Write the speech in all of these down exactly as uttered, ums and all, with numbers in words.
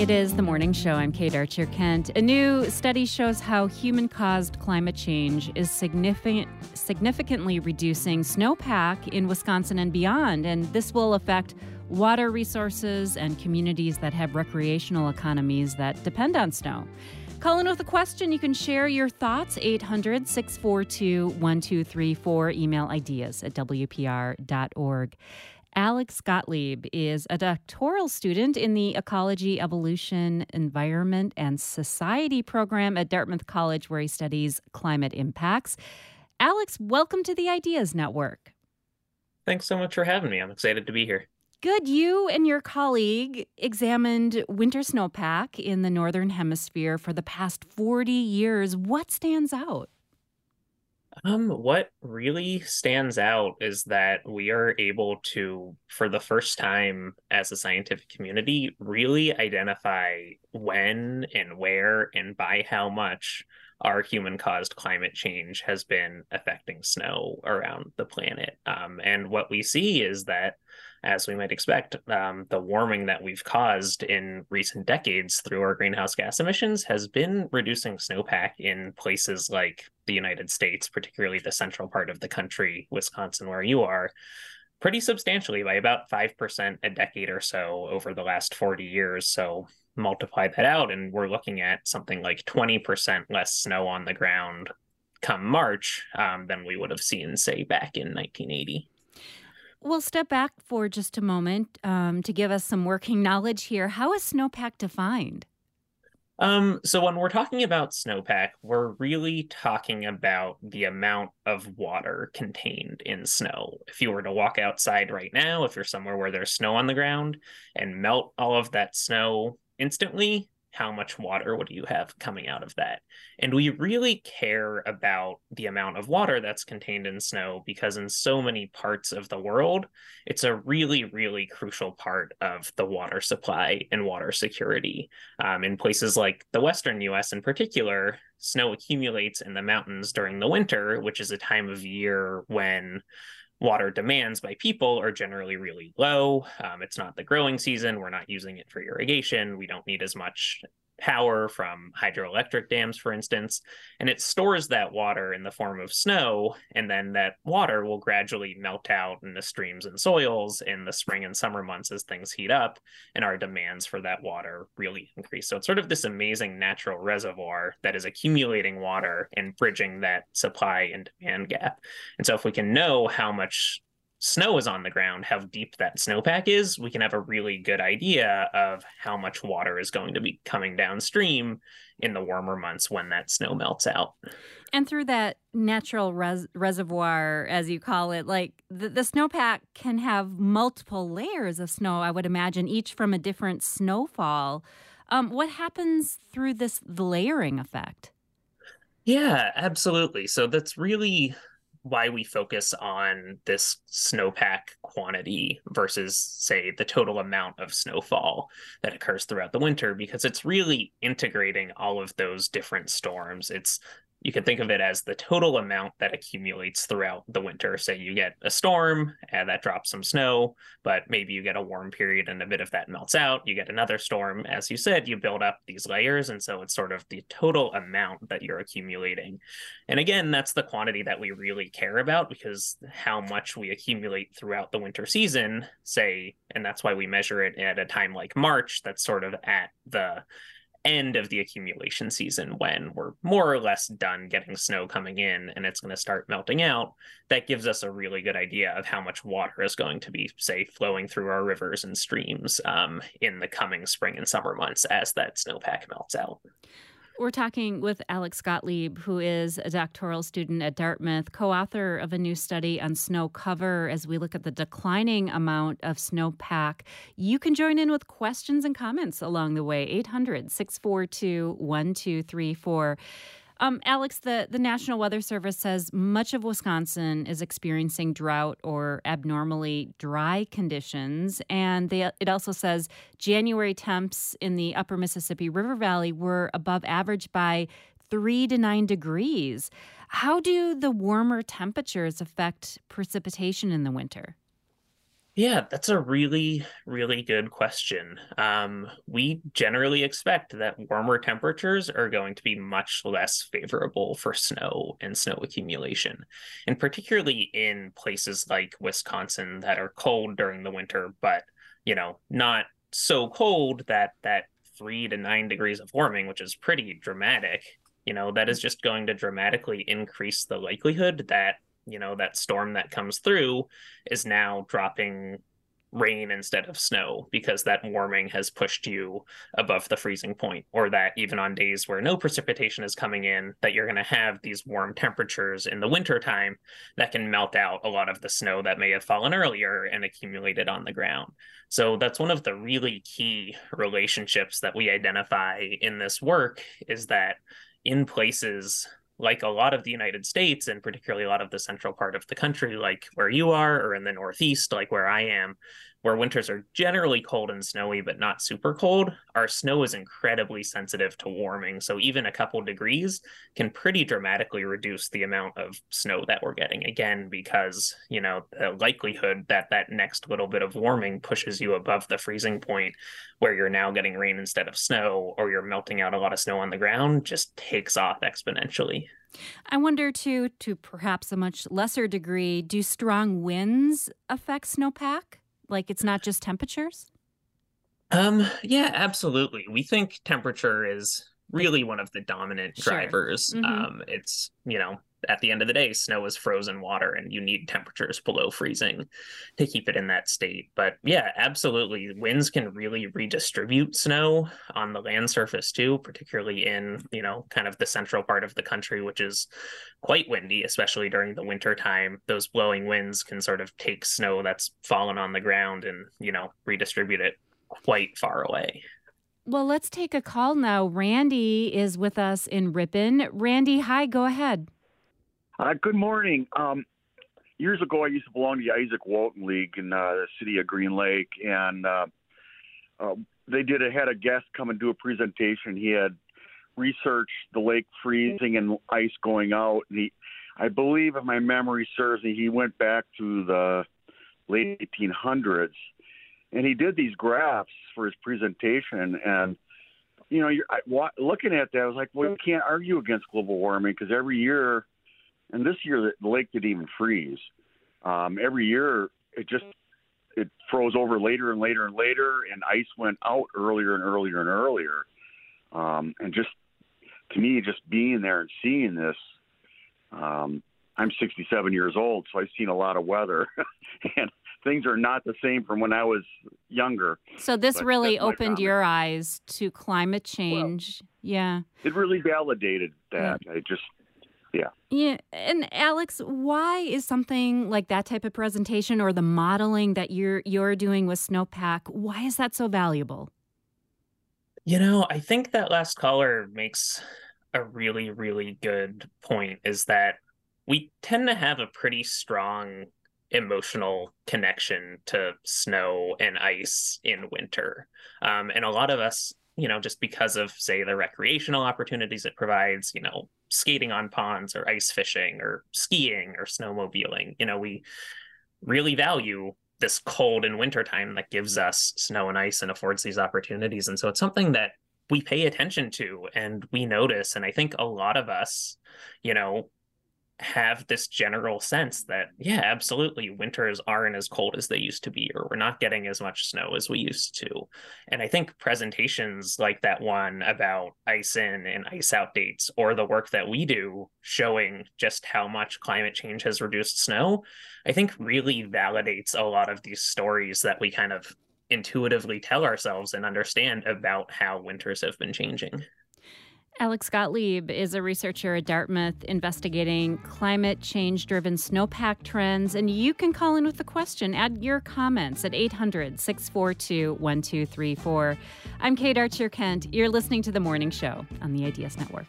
It is the morning show. I'm Kate Archer Kent. A new study shows how human-caused climate change is significant, significantly reducing snowpack in Wisconsin and beyond, and this will affect water resources and communities that have recreational economies that depend on snow. Call in with a question. You can share your thoughts, eight hundred, six four two, one two three four. Email ideas at w p r dot org. Alex Gottlieb is a doctoral student in the Ecology, Evolution, Environment, and Society program at Dartmouth College, where he studies climate impacts. Alex, welcome to the Ideas Network. Thanks so much for having me. I'm excited to be here. Good. You and your colleague examined winter snowpack in the Northern Hemisphere for the past forty years. What stands out? Um, what really stands out is that we are able to, for the first time as a scientific community, really identify when and where and by how much our human-caused climate change has been affecting snow around the planet. Um, and what we see is that, as we might expect, um, the warming that we've caused in recent decades through our greenhouse gas emissions has been reducing snowpack in places like the United States, particularly the central part of the country, Wisconsin, where you are, pretty substantially by about five percent a decade or so over the last forty years. So multiply that out, and we're looking at something like twenty percent less snow on the ground come March um, than we would have seen, say, back in nineteen eighty. We'll step back for just a moment um, to give us some working knowledge here. How is snowpack defined? Um, so when we're talking about snowpack, we're really talking about the amount of water contained in snow. If you were to walk outside right now, if you're somewhere where there's snow on the ground, and melt all of that snow instantly, how much water would you have coming out of that? And we really care about the amount of water that's contained in snow because in so many parts of the world, it's a really, really crucial part of the water supply and water security. Um, in places like the Western U S in particular, snow accumulates in the mountains during the winter, which is a time of year when water demands by people are generally really low. Um, it's not the growing season. We're not using it for irrigation. We don't need as much power from hydroelectric dams, for instance. And it stores that water in the form of snow, and then that water will gradually melt out in the streams and soils in the spring and summer months as things heat up, and our demands for that water really increase. So it's sort of this amazing natural reservoir that is accumulating water and bridging that supply and demand gap. And so if we can know how much snow is on the ground, how deep that snowpack is, we can have a really good idea of how much water is going to be coming downstream in the warmer months when that snow melts out. And through that natural res- reservoir, as you call it, like the, the snowpack can have multiple layers of snow, I would imagine, each from a different snowfall. Um, what happens through this the layering effect? Yeah, absolutely. So that's really why we focus on this snowpack quantity versus, say, the total amount of snowfall that occurs throughout the winter, because it's really integrating all of those different storms. It's You can think of it as the total amount that accumulates throughout the winter. Say you get a storm and that drops some snow, but maybe you get a warm period and a bit of that melts out. You get another storm. As you said, you build up these layers. And so it's sort of the total amount that you're accumulating. And again, that's the quantity that we really care about, because how much we accumulate throughout the winter season, say, and that's why we measure it at a time like March, that's sort of at the end of the accumulation season when we're more or less done getting snow coming in and it's going to start melting out. That gives us a really good idea of how much water is going to be, say, flowing through our rivers and streams um, in the coming spring and summer months as that snowpack melts out. We're talking with Alex Gottlieb, who is a doctoral student at Dartmouth, co-author of a new study on snow cover as we look at the declining amount of snowpack. You can join in with questions and comments along the way, eight hundred, six four two, one two three four. Um, Alex, the, the National Weather Service says much of Wisconsin is experiencing drought or abnormally dry conditions. And they, it also says January temps in the upper Mississippi River Valley were above average by three to nine degrees. How do the warmer temperatures affect precipitation in the winter? Yeah, that's a really, really good question. Um, we generally expect that warmer temperatures are going to be much less favorable for snow and snow accumulation, and particularly in places like Wisconsin that are cold during the winter, but you know, not so cold that that three to nine degrees of warming, which is pretty dramatic, you know, that is just going to dramatically increase the likelihood that you know that storm that comes through is now dropping rain instead of snow because that warming has pushed you above the freezing point, or that even on days where no precipitation is coming in, that you're going to have these warm temperatures in the wintertime that can melt out a lot of the snow that may have fallen earlier and accumulated on the ground. So that's one of the really key relationships that we identify in this work, is that in places like a lot of the United States, and particularly a lot of the central part of the country, like where you are, or in the Northeast, like where I am, where winters are generally cold and snowy, but not super cold, our snow is incredibly sensitive to warming. So even a couple degrees can pretty dramatically reduce the amount of snow that we're getting. Again, because, you know, the likelihood that that next little bit of warming pushes you above the freezing point, where you're now getting rain instead of snow, or you're melting out a lot of snow on the ground, just takes off exponentially. I wonder, too, to perhaps a much lesser degree, do strong winds affect snowpack? Like it's not just temperatures? Um, yeah, absolutely. We think temperature is really one of the dominant Sure. drivers. Mm-hmm. Um, it's, you know, at the end of the day, snow is frozen water and you need temperatures below freezing to keep it in that state. But yeah, absolutely. Winds can really redistribute snow on the land surface too, particularly in, you know, kind of the central part of the country, which is quite windy, especially during the winter time. Those blowing winds can sort of take snow that's fallen on the ground and, you know, redistribute it quite far away. Well, let's take a call now. Randy is with us in Ripon. Randy, hi, go ahead. Uh, good morning. Um, years ago, I used to belong to the Isaac Walton League in uh, the city of Green Lake, and uh, uh, they did a, had a guest come and do a presentation. He had researched the lake freezing and ice going out. And he, I believe, if my memory serves me, he went back to the late eighteen hundreds, and he did these graphs for his presentation. And you know, you're, I, looking at that, I was like, well, you can't argue against global warming because every year. And this year, the lake didn't even freeze. Um, every year, it just it froze over later and later and later, and ice went out earlier and earlier and earlier. Um, and just to me, just being there and seeing this, um, I'm sixty-seven years old, so I've seen a lot of weather, and things are not the same from when I was younger. So this But really that's my opened comment. your eyes to climate change. yeah. It really validated that. I just. Yeah. Yeah. And Alex, why is something like that type of presentation or the modeling that you're you're doing with snowpack, why is that so valuable? You know, I think that last caller makes a really, really good point, is that we tend to have a pretty strong emotional connection to snow and ice in winter. Um, and a lot of us, you know, just because of, say, the recreational opportunities it provides, you know, skating on ponds or ice fishing or skiing or snowmobiling, you know, we really value this cold and wintertime that gives us snow and ice and affords these opportunities. And so it's something that we pay attention to and we notice. And I think a lot of us, you know, have this general sense that, yeah, absolutely, winters aren't as cold as they used to be, or we're not getting as much snow as we used to. And I think presentations like that one about ice in and ice out dates, or the work that we do showing just how much climate change has reduced snow, I think really validates a lot of these stories that we kind of intuitively tell ourselves and understand about how winters have been changing. Alex Gottlieb is a researcher at Dartmouth investigating climate change-driven snowpack trends. And you can call in with a question. Add your comments at eight hundred, six four two, one two three four. I'm Kate Archer-Kent. You're listening to The Morning Show on the Ideas Network.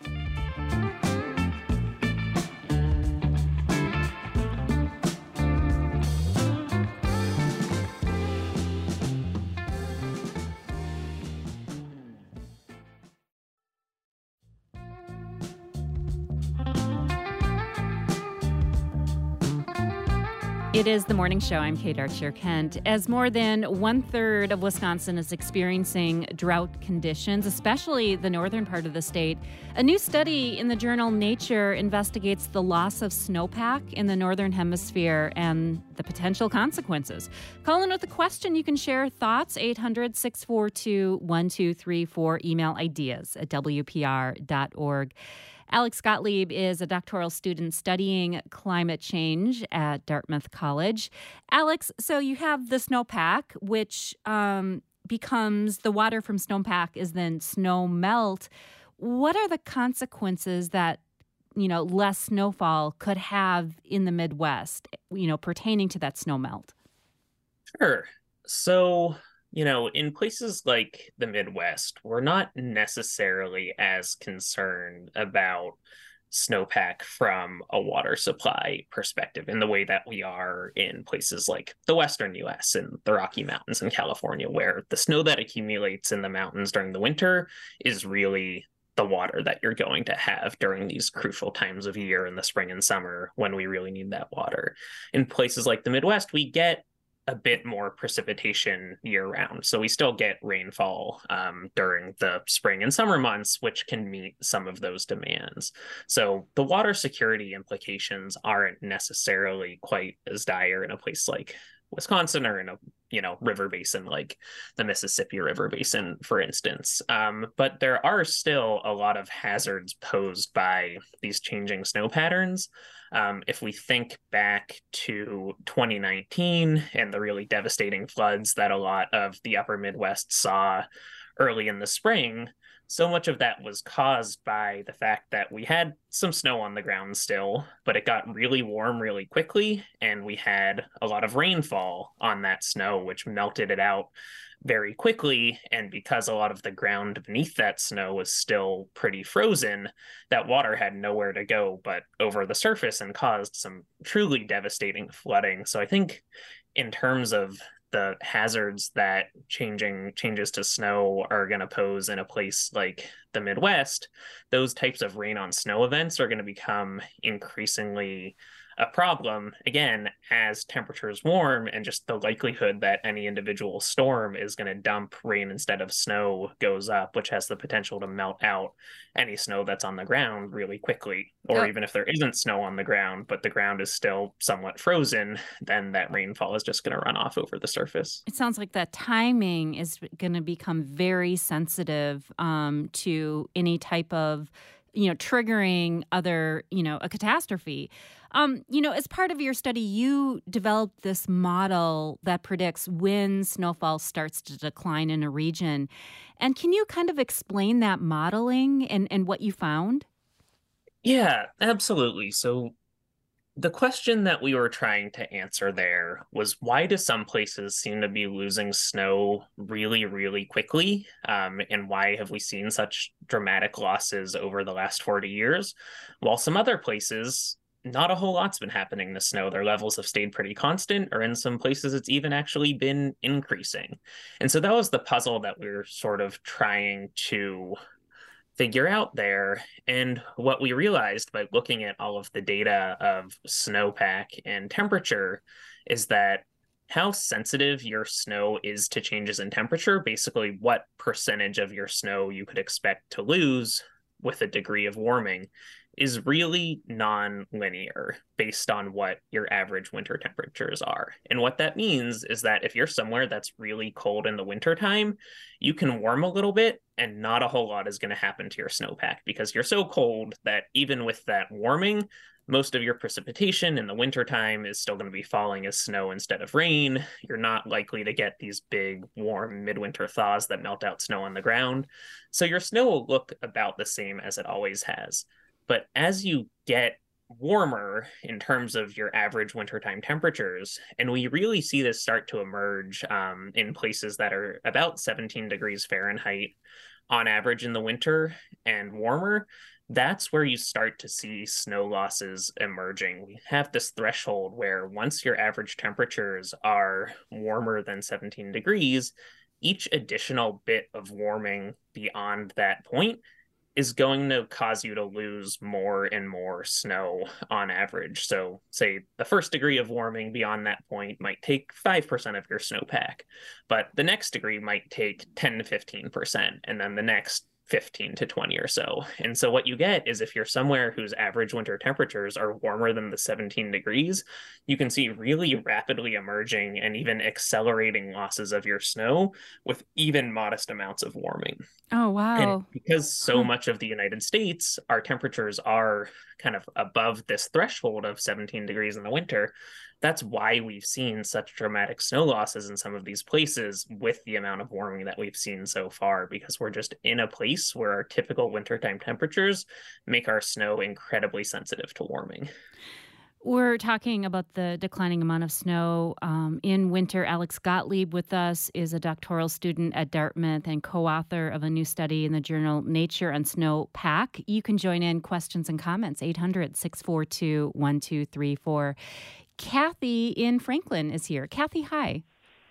It is the morning show. I'm Kate Archer Kent. As more than one third of Wisconsin is experiencing drought conditions, especially the northern part of the state, a new study in the journal Nature investigates the loss of snowpack in the northern hemisphere and the potential consequences. Call in with a question. You can share thoughts. eight hundred, six four two, one two three four. Email ideas at w p r dot org. Alex Gottlieb is a doctoral student studying climate change at Dartmouth College. Alex, so you have the snowpack, which um, becomes the water from snowpack is then snow melt. What are the consequences that, you know, less snowfall could have in the Midwest, you know, pertaining to that snow melt? Sure. So, you know, in places like the Midwest, we're not necessarily as concerned about snowpack from a water supply perspective in the way that we are in places like the Western U S and the Rocky Mountains in California, where the snow that accumulates in the mountains during the winter is really the water that you're going to have during these crucial times of year in the spring and summer when we really need that water. In places like the Midwest, we get a bit more precipitation year round. So we still get rainfall um, during the spring and summer months, which can meet some of those demands. So the water security implications aren't necessarily quite as dire in a place like Wisconsin or in a, you know, river basin like the Mississippi River Basin, for instance. Um, but there are still a lot of hazards posed by these changing snow patterns. Um, if we think back to twenty nineteen and the really devastating floods that a lot of the upper Midwest saw early in the spring, so much of that was caused by the fact that we had some snow on the ground still, but it got really warm really quickly, and we had a lot of rainfall on that snow, which melted it out very quickly. And because a lot of the ground beneath that snow was still pretty frozen, that water had nowhere to go but over the surface and caused some truly devastating flooding. So I think in terms of the hazards that changing changes to snow are going to pose in a place like the Midwest, those types of rain on snow events are going to become increasingly a problem, again, as temperatures warm and just the likelihood that any individual storm is going to dump rain instead of snow goes up, which has the potential to melt out any snow that's on the ground really quickly. Or Yep. even if there isn't snow on the ground, but the ground is still somewhat frozen, then that rainfall is just going to run off over the surface. It sounds like that timing is going to become very sensitive um, to any type of, you know, triggering other, you know, a catastrophe. Um, you know, as part of your study, you developed this model that predicts when snowfall starts to decline in a region. And can you kind of explain that modeling and, and what you found? Yeah, absolutely. So the question that we were trying to answer there was, why do some places seem to be losing snow really, really quickly? Um, and why have we seen such dramatic losses over the last forty years? While some other places, not a whole lot's been happening to snow. Their levels have stayed pretty constant, or in some places it's even actually been increasing. And so that was the puzzle that we were sort of trying to figure out there. And what we realized by looking at all of the data of snowpack and temperature is that how sensitive your snow is to changes in temperature, basically what percentage of your snow you could expect to lose with a degree of warming, is really non-linear based on what your average winter temperatures are. And what that means is that if you're somewhere that's really cold in the wintertime, you can warm a little bit and not a whole lot is going to happen to your snowpack because you're so cold that even with that warming, most of your precipitation in the wintertime is still going to be falling as snow instead of rain. You're not likely to get these big, warm midwinter thaws that melt out snow on the ground. So your snow will look about the same as it always has. But as you get warmer in terms of your average wintertime temperatures, and we really see this start to emerge um, in places that are about seventeen degrees Fahrenheit on average in the winter and warmer, that's where you start to see snow losses emerging. We have this threshold where once your average temperatures are warmer than seventeen degrees, each additional bit of warming beyond that point is going to cause you to lose more and more snow on average. So, say the first degree of warming beyond that point might take five percent of your snowpack, but the next degree might take ten to fifteen percent, and then the next fifteen to twenty or so. And so what you get is if you're somewhere whose average winter temperatures are warmer than the seventeen degrees, you can see really rapidly emerging and even accelerating losses of your snow with even modest amounts of warming. Oh, wow. And because so Huh. much of the United States, our temperatures are kind of above this threshold of seventeen degrees in the winter, that's why we've seen such dramatic snow losses in some of these places with the amount of warming that we've seen so far, because we're just in a place where our typical wintertime temperatures make our snow incredibly sensitive to warming. We're talking about the declining amount of snow um, in winter. Alex Gottlieb with us is a doctoral student at Dartmouth and co-author of a new study in the journal Nature on Snowpack. You can join in questions and comments, eight hundred, six four two, one two three four. Kathy in Franklin is here. Kathy, hi.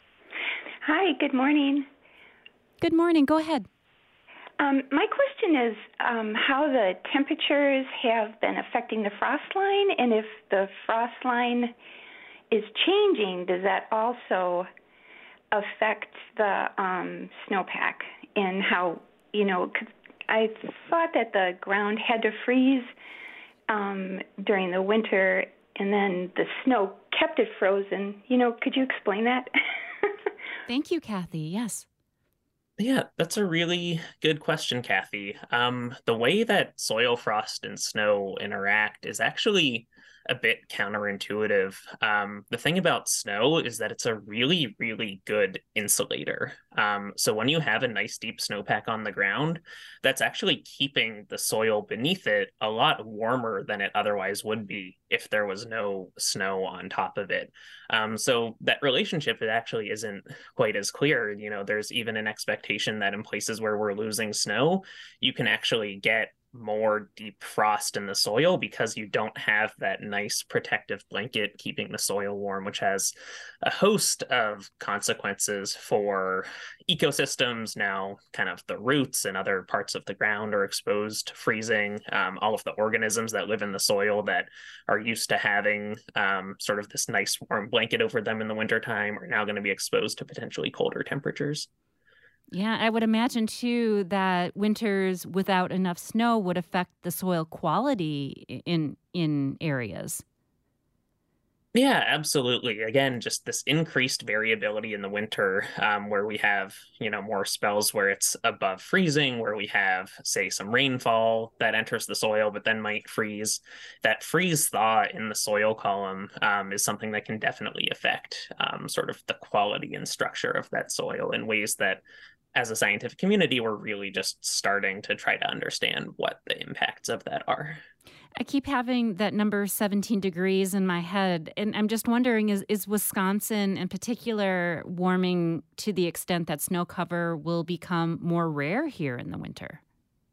Hi, good morning. Good morning. Go ahead. Um, my question is um, how the temperatures have been affecting the frost line, and if the frost line is changing, does that also affect the um, snowpack and how, you know, 'cause I thought that the ground had to freeze um, during the winter and then the snow kept it frozen. You know, could you explain that? Thank you, Kathy. Yes. Yeah, that's a really good question, Kathy. Um, the way that soil frost and snow interact is actually a bit counterintuitive. Um, the thing about snow is that it's a really, really good insulator. Um, so when you have a nice deep snowpack on the ground, that's actually keeping the soil beneath it a lot warmer than it otherwise would be if there was no snow on top of it. Um, so that relationship, it actually isn't quite as clear. You know, there's even an expectation that in places where we're losing snow, you can actually get more deep frost in the soil because you don't have that nice protective blanket keeping the soil warm, which has a host of consequences for ecosystems. Now, kind of the roots and other parts of the ground are exposed to freezing. Um, all of the organisms that live in the soil that are used to having um, sort of this nice warm blanket over them in the wintertime are now going to be exposed to potentially colder temperatures. Yeah, I would imagine, too, that winters without enough snow would affect the soil quality in in areas. Yeah, absolutely. Again, just this increased variability in the winter, um, where we have, you know, more spells where it's above freezing, where we have, say, some rainfall that enters the soil, but then might freeze. That freeze thaw in the soil column um, is something that can definitely affect um, sort of the quality and structure of that soil in ways that, as a scientific community, we're really just starting to try to understand what the impacts of that are. I keep having that number seventeen degrees in my head, and I'm just wondering, is, is Wisconsin in particular warming to the extent that snow cover will become more rare here in the winter?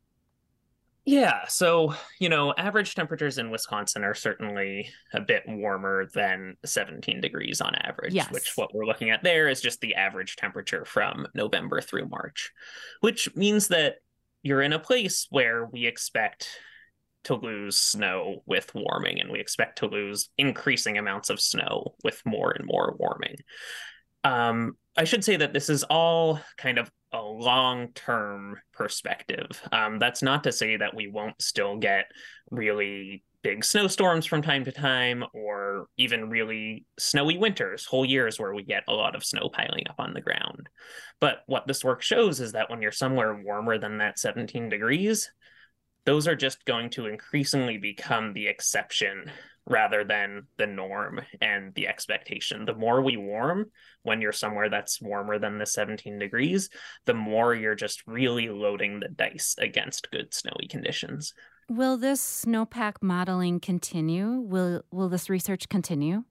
Yeah, so, you know, average temperatures in Wisconsin are certainly a bit warmer than seventeen degrees on average, Yes. which what we're looking at there is just the average temperature from November through March, which means that you're in a place where we expect to lose snow with warming, and we expect to lose increasing amounts of snow with more and more warming. Um, I should say that this is all kind of a long-term perspective. Um, that's not to say that we won't still get really big snowstorms from time to time, or even really snowy winters, whole years where we get a lot of snow piling up on the ground. But what this work shows is that when you're somewhere warmer than that seventeen degrees, those are just going to increasingly become the exception rather than the norm and the expectation. The more we warm, when you're somewhere that's warmer than the seventeen degrees, the more you're just really loading the dice against good snowy conditions. Will this snowpack modeling continue? Will will this research continue?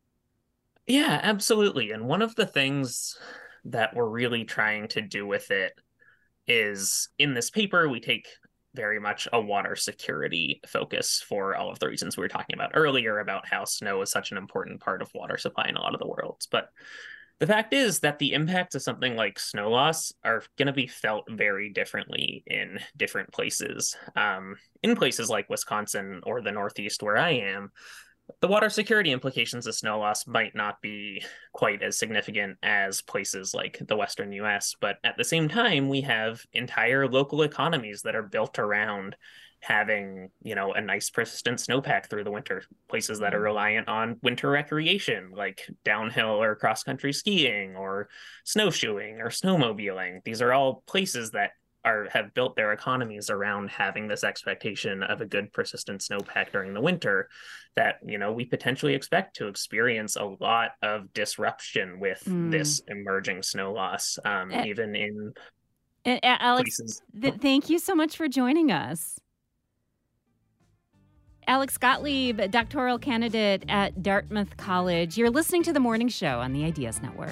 Yeah, absolutely. And one of the things that we're really trying to do with it is, in this paper, we take very much a water security focus for all of the reasons we were talking about earlier about how snow is such an important part of water supply in a lot of the worlds. But The fact is that the impacts of something like snow loss are going to be felt very differently in different places. Um, in places like Wisconsin or the Northeast where I am, the water security implications of snow loss might not be quite as significant as places like the Western U S, but at the same time, we have entire local economies that are built around having, you know, a nice persistent snowpack through the winter. Places that are reliant on winter recreation, like downhill or cross-country skiing or snowshoeing or snowmobiling. These are all places that are have built their economies around having this expectation of a good persistent snowpack during the winter, that, you know, we potentially expect to experience a lot of disruption with mm. this emerging snow loss, um, uh, even in uh, Alex, places. Th- thank you so much for joining us. Alex Gottlieb, doctoral candidate at Dartmouth College. You're listening to The Morning Show on the Ideas Network.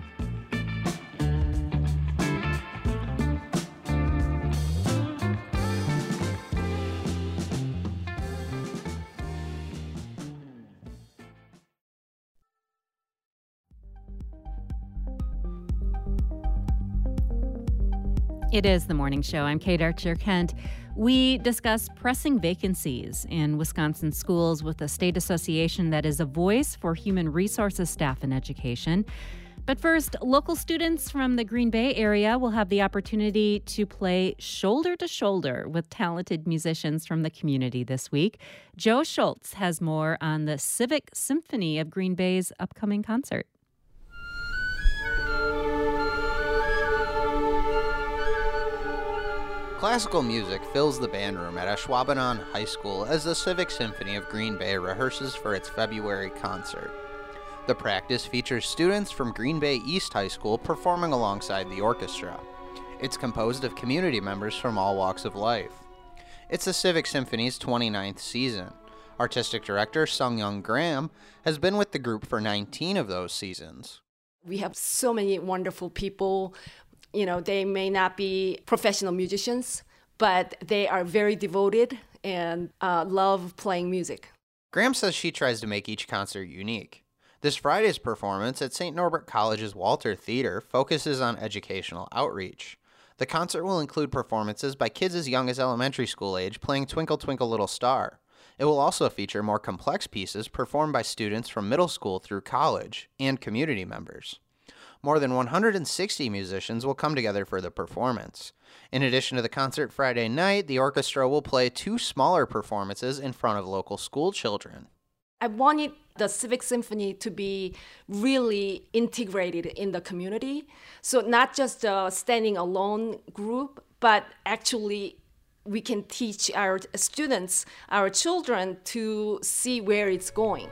It is The Morning Show. I'm Kate Archer-Kent. We discuss pressing vacancies in Wisconsin schools with a state association that is a voice for human resources staff in education. But first, local students from the Green Bay area will have the opportunity to play shoulder to shoulder with talented musicians from the community this week. Joe Schultz has more on the Civic Symphony of Green Bay's upcoming concert. Classical music fills the band room at Ashwaubenon High School as the Civic Symphony of Green Bay rehearses for its February concert. The practice features students from Green Bay East High School performing alongside the orchestra. It's composed of community members from all walks of life. It's the Civic Symphony's twenty-ninth season. Artistic director Sung-Young Graham has been with the group for nineteen of those seasons. We have so many wonderful people. You know, they may not be professional musicians, but they are very devoted and uh, love playing music. Graham says she tries to make each concert unique. This Friday's performance at Saint Norbert College's Walter Theater focuses on educational outreach. The concert will include performances by kids as young as elementary school age playing Twinkle Twinkle Little Star. It will also feature more complex pieces performed by students from middle school through college and community members. More than one hundred sixty musicians will come together for the performance. In addition to the concert Friday night, the orchestra will play two smaller performances in front of local school children. I wanted the Civic Symphony to be really integrated in the community. So not just a standing alone group, but actually we can teach our students, our children, to see where it's going.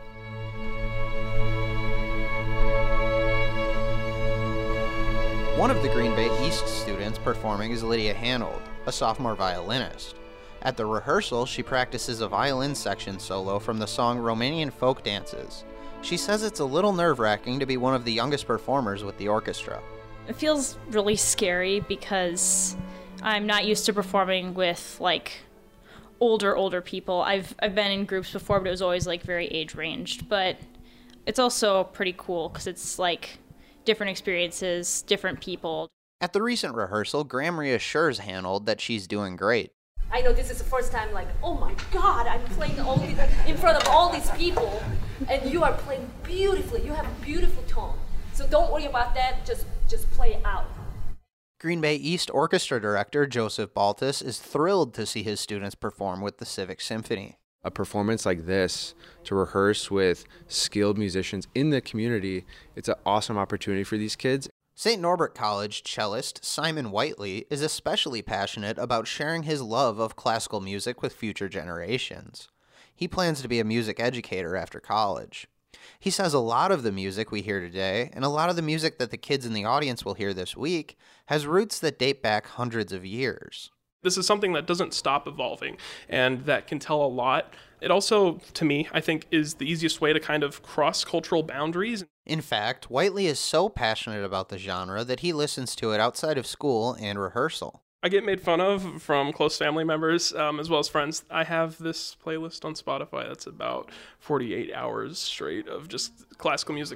One of the Green Bay East students performing is Lydia Hanold, a sophomore violinist. At the rehearsal, she practices a violin section solo from the song Romanian Folk Dances. She says it's a little nerve-wracking to be one of the youngest performers with the orchestra. It feels really scary because I'm not used to performing with, like, older, older people. I've I've been in groups before, but it was always, like, very age-ranged. But it's also pretty cool because it's, like, different experiences, different people. At the recent rehearsal, Graham reassures Hanold that she's doing great. I know this is the first time, like, oh my God, I'm playing all these, in front of all these people, and you are playing beautifully. You have a beautiful tone. So don't worry about that, just, just play it out. Green Bay East Orchestra Director Joseph Baltus is thrilled to see his students perform with the Civic Symphony. A performance like this, to rehearse with skilled musicians in the community, it's an awesome opportunity for these kids. Saint Norbert College cellist Simon Whiteley is especially passionate about sharing his love of classical music with future generations. He plans to be a music educator after college. He says a lot of the music we hear today, and a lot of the music that the kids in the audience will hear this week, has roots that date back hundreds of years. This is something that doesn't stop evolving and that can tell a lot. It also, to me, I think is the easiest way to kind of cross cultural boundaries. In fact, Whiteley is so passionate about the genre that he listens to it outside of school and rehearsal. I get made fun of from close family members um, as well as friends. I have this playlist on Spotify that's about forty-eight hours straight of just classical music.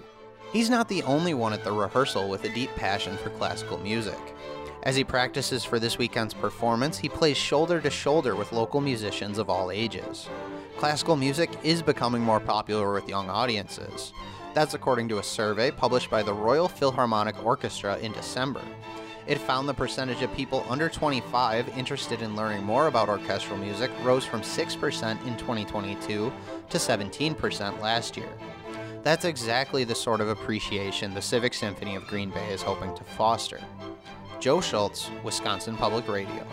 He's not the only one at the rehearsal with a deep passion for classical music. As he practices for this weekend's performance, he plays shoulder to shoulder with local musicians of all ages. Classical music is becoming more popular with young audiences. That's according to a survey published by the Royal Philharmonic Orchestra in December. It found the percentage of people under twenty-five interested in learning more about orchestral music rose from six percent in twenty twenty-two to seventeen percent last year. That's exactly the sort of appreciation the Civic Symphony of Green Bay is hoping to foster. Joe Schultz, Wisconsin Public Radio.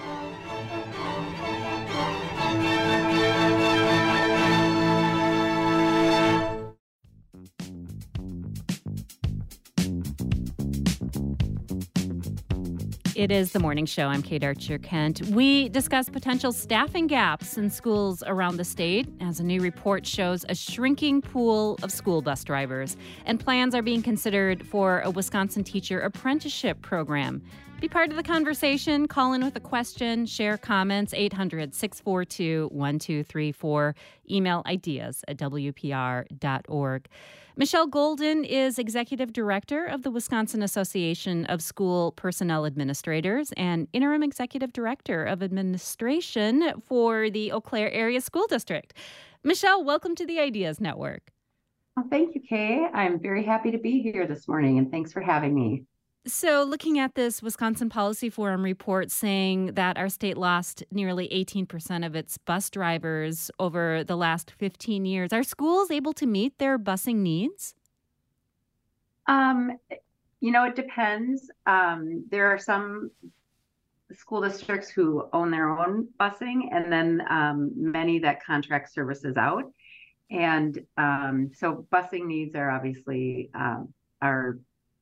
It is the morning show. I'm Kate Archer-Kent. We discuss potential staffing gaps in schools around the state as a new report shows a shrinking pool of school bus drivers, and plans are being considered for a Wisconsin teacher apprenticeship program. Be part of the conversation. Call in with a question, share comments, eight hundred, six four two, one two three four. Email ideas at w p r dot org. Michelle Golden is Executive Director of the Wisconsin Association of School Personnel Administrators and Interim Executive Director of Administration for the Eau Claire Area School District. Michelle, welcome to the Ideas Network. Well, thank you, Kay. I'm very happy to be here this morning, and thanks for having me. So looking at this Wisconsin Policy Forum report saying that our state lost nearly eighteen percent of its bus drivers over the last fifteen years, are schools able to meet their busing needs? Um, you know, it depends. Um, there are some school districts who own their own busing, and then um, many that contract services out. And um, so busing needs are obviously um, are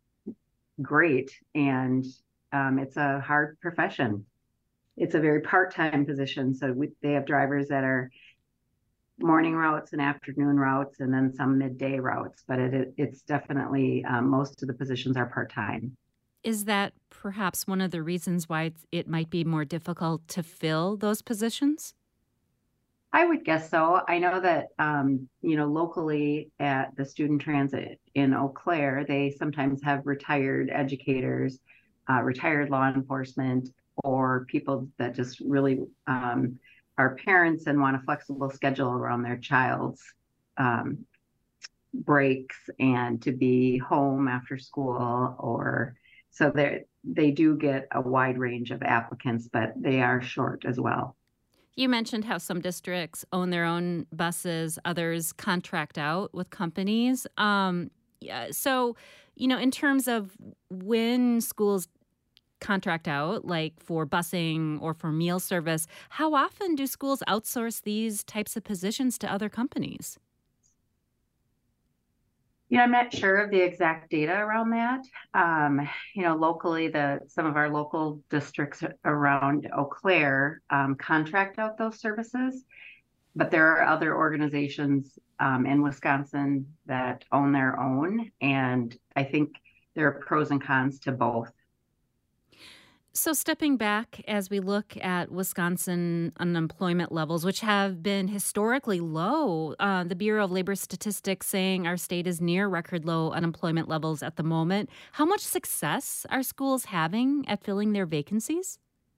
great, and um, it's a hard profession. It's a very part-time position, so we, they have drivers that are morning routes and afternoon routes, and then some midday routes. But it, it it's definitely um, most of the positions are part-time. Is that perhaps one of the reasons why it might be more difficult to fill those positions? I would guess so. I know that, um, you know, locally at the Student Transit in Eau Claire, they sometimes have retired educators, uh, retired law enforcement, or people that just really um, are parents and want a flexible schedule around their child's um, breaks and to be home after school. Or so they they do get a wide range of applicants, but they are short as well. You mentioned how some districts own their own buses, others contract out with companies. Um, yeah, so, you know, in terms of when schools contract out, like for busing or for meal service, how often do schools outsource these types of positions to other companies? You know, I'm not sure of the exact data around that. Um, you know, locally, the some of our local districts around Eau Claire um, contract out those services, but there are other organizations um, in Wisconsin that own their own, and I think there are pros and cons to both. So stepping back as we look at Wisconsin unemployment levels, which have been historically low, uh, the Bureau of Labor Statistics saying our state is near record low unemployment levels at the moment. How much success are schools having at filling their vacancies?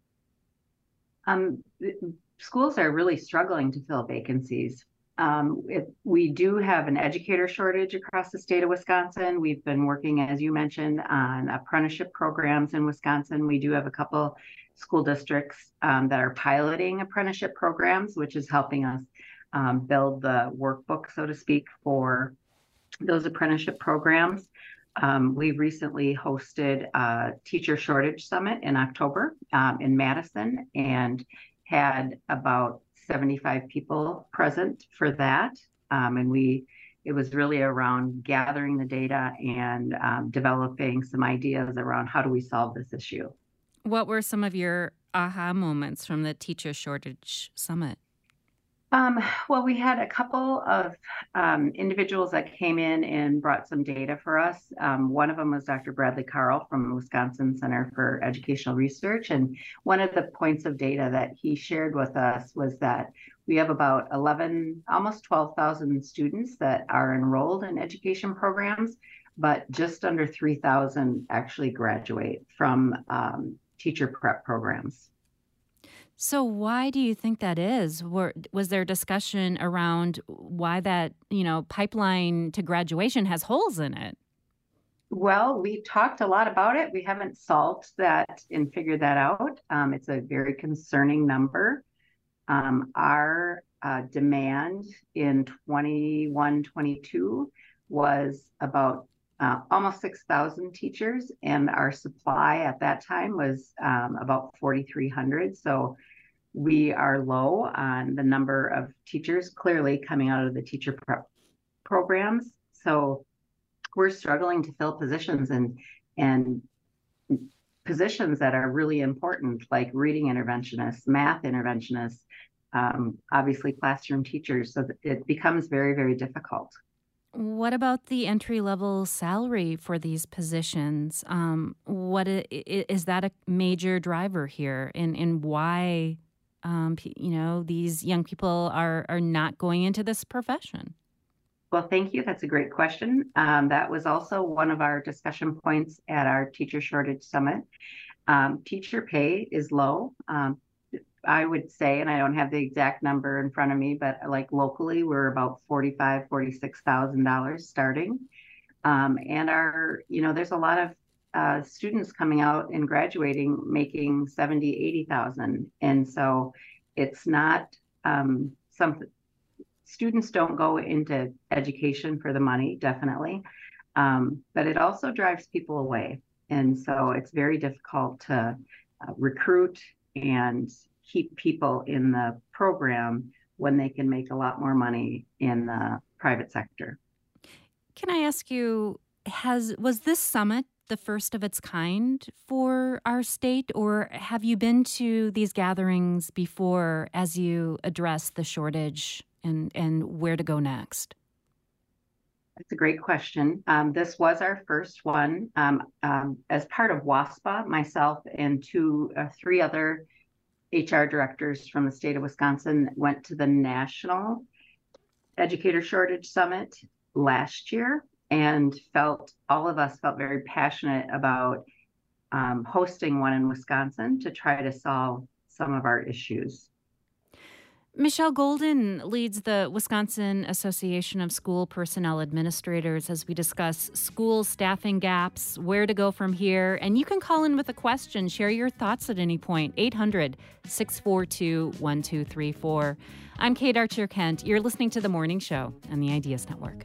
Um, schools are really struggling to fill vacancies. Um, it, we do have an educator shortage across the state of Wisconsin. We've been working, as you mentioned, on apprenticeship programs in Wisconsin. We do have a couple school districts um, that are piloting apprenticeship programs, which is helping us um, build the workbook, so to speak, for those apprenticeship programs. Um, we recently hosted a teacher shortage summit in October um, in Madison and had about seventy-five people present for that. Um, and we, it was really around gathering the data and um, developing some ideas around how do we solve this issue. What were some of your aha moments from the teacher shortage summit? Um, well, we had a couple of um, individuals that came in and brought some data for us. Um, one of them was Doctor Bradley Carl from the Wisconsin Center for Educational Research. And one of the points of data that he shared with us was that we have about eleven, almost twelve thousand students that are enrolled in education programs, but just under three thousand actually graduate from um, teacher prep programs. So why do you think that is? Were, was there discussion around why that, you know, pipeline to graduation has holes in it? Well, we talked a lot about it. We haven't solved that and figured that out. Um, it's a very concerning number. Um, our uh, demand in twenty-one twenty-two was about uh, almost six thousand teachers, and our supply at that time was um, about forty-three hundred. So we are low on the number of teachers clearly coming out of the teacher prep programs. So we're struggling to fill positions and and positions that are really important, like reading interventionists, math interventionists, um, obviously classroom teachers. So it becomes very, very difficult. What about the entry-level salary for these positions? Um, what is, is that a major driver here in, in why, um, you know, these young people are, are not going into this profession? Well, thank you. That's a great question. Um, that was also one of our discussion points at our Teacher Shortage Summit. Um, teacher pay is low. Um, I would say, and I don't have the exact number in front of me, but like locally, we're about forty-five thousand dollars, forty-six thousand dollars starting. Um, and our, you know, there's a lot of uh, students coming out and graduating making seventy thousand, eighty thousand. And so it's not um, something. Students don't go into education for the money, definitely, um, but it also drives people away. And so it's very difficult to uh, recruit and keep people in the program when they can make a lot more money in the private sector. Can I ask you, has was this summit the first of its kind for our state, or have you been to these gatherings before as you address the shortage and, and where to go next? That's a great question. Um, this was our first one. Um, um, as part of WASPA, myself and two, uh, three other H R directors from the state of Wisconsin went to the National Educator Shortage Summit last year and felt, all of us felt very passionate about um, hosting one in Wisconsin to try to solve some of our issues. Michelle Golden leads the Wisconsin Association of School Personnel Administrators as we discuss school staffing gaps, where to go from here. And you can call in with a question, share your thoughts at any point, eight hundred, six four two, one two three four. I'm Kate Archer-Kent. You're listening to The Morning Show on the Ideas Network.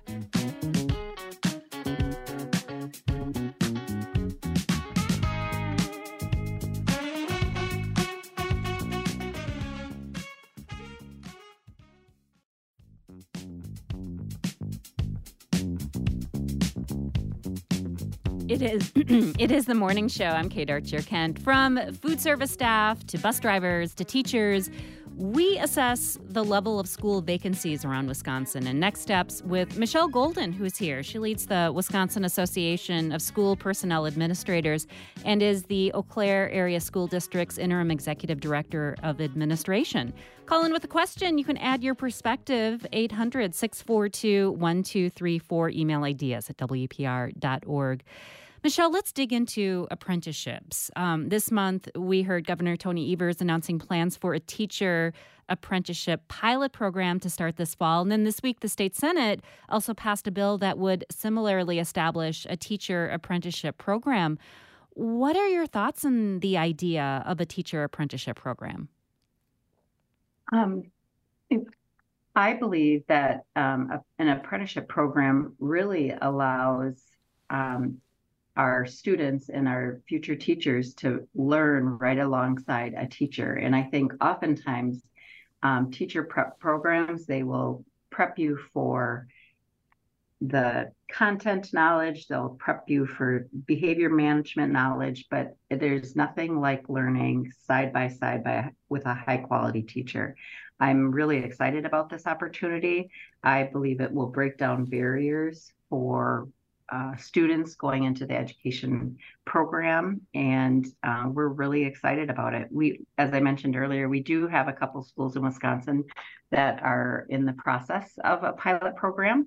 It is it is The Morning Show. I'm Kate Archer-Kent. From food service staff to bus drivers to teachers, we assess the level of school vacancies around Wisconsin and next steps with Michelle Golden, who is here. She leads the Wisconsin Association of School Personnel Administrators and is the Eau Claire Area School District's Interim Executive Director of Administration. Call in with a question. You can add your perspective, eight hundred, six four two, one two three four. Email ideas at w p r dot org. Michelle, let's dig into apprenticeships. Um, this month, we heard Governor Tony Evers announcing plans for a teacher apprenticeship pilot program to start this fall. And then this week, the state Senate also passed a bill that would similarly establish a teacher apprenticeship program. What are your thoughts on the idea of a teacher apprenticeship program? Um, I believe that um, a, an apprenticeship program really allows um, our students and our future teachers to learn right alongside a teacher. And I think oftentimes um, teacher prep programs, they will prep you for the content knowledge, they'll prep you for behavior management knowledge, but there's nothing like learning side by side by with a high quality teacher. I'm really excited about this opportunity. I believe it will break down barriers for Uh, students going into the education program, and uh, we're really excited about it. We, as I mentioned earlier, we do have a couple schools in Wisconsin that are in the process of a pilot program,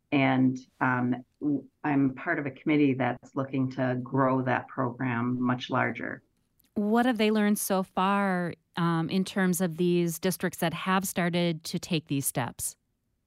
And um, I'm part of a committee that's looking to grow that program much larger. What have they learned so far um, in terms of these districts that have started to take these steps?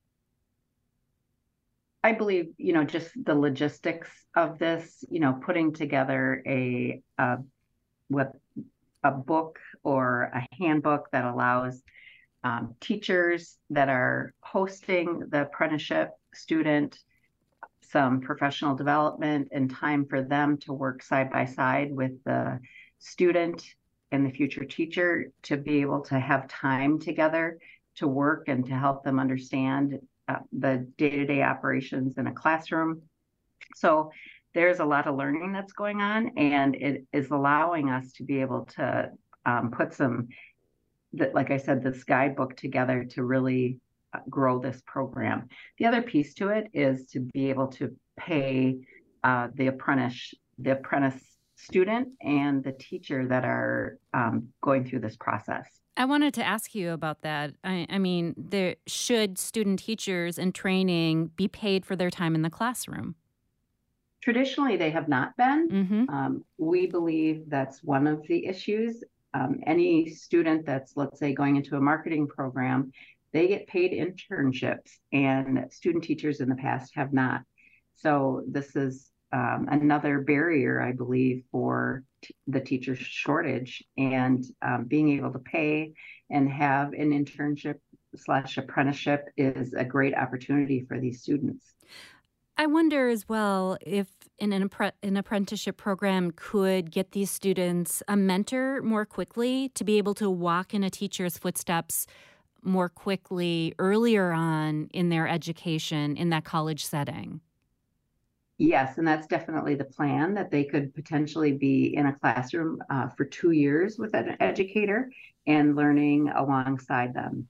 I believe, you know, just the logistics of this, you know, putting together a, a what a book or a handbook that allows um, teachers that are hosting the apprenticeship student some professional development and time for them to work side by side with the student and the future teacher to be able to have time together to work and to help them understand uh, the day-to-day operations in a classroom. So there's a lot of learning that's going on, and it is allowing us to be able to um, put some, that, like I said, this guidebook together to really grow this program. The other piece to it is to be able to pay uh, the apprentice, the apprentice student and the teacher that are um, going through this process. I wanted to ask you about that. I, I mean, there should student teachers in training be paid for their time in the classroom? Traditionally, they have not been. Mm-hmm. Um, we believe that's one of the issues. Um, any student that's, let's say, going into a marketing program, they get paid internships, and student teachers in the past have not. So this is um, another barrier, I believe, for t- the teacher shortage, and um, being able to pay and have an internship slash apprenticeship is a great opportunity for these students. I wonder as well if an, an, an apprenticeship program could get these students a mentor more quickly to be able to walk in a teacher's footsteps more quickly earlier on in their education in that college setting. Yes, and that's definitely the plan, that they could potentially be in a classroom uh, for two years with an educator and learning alongside them.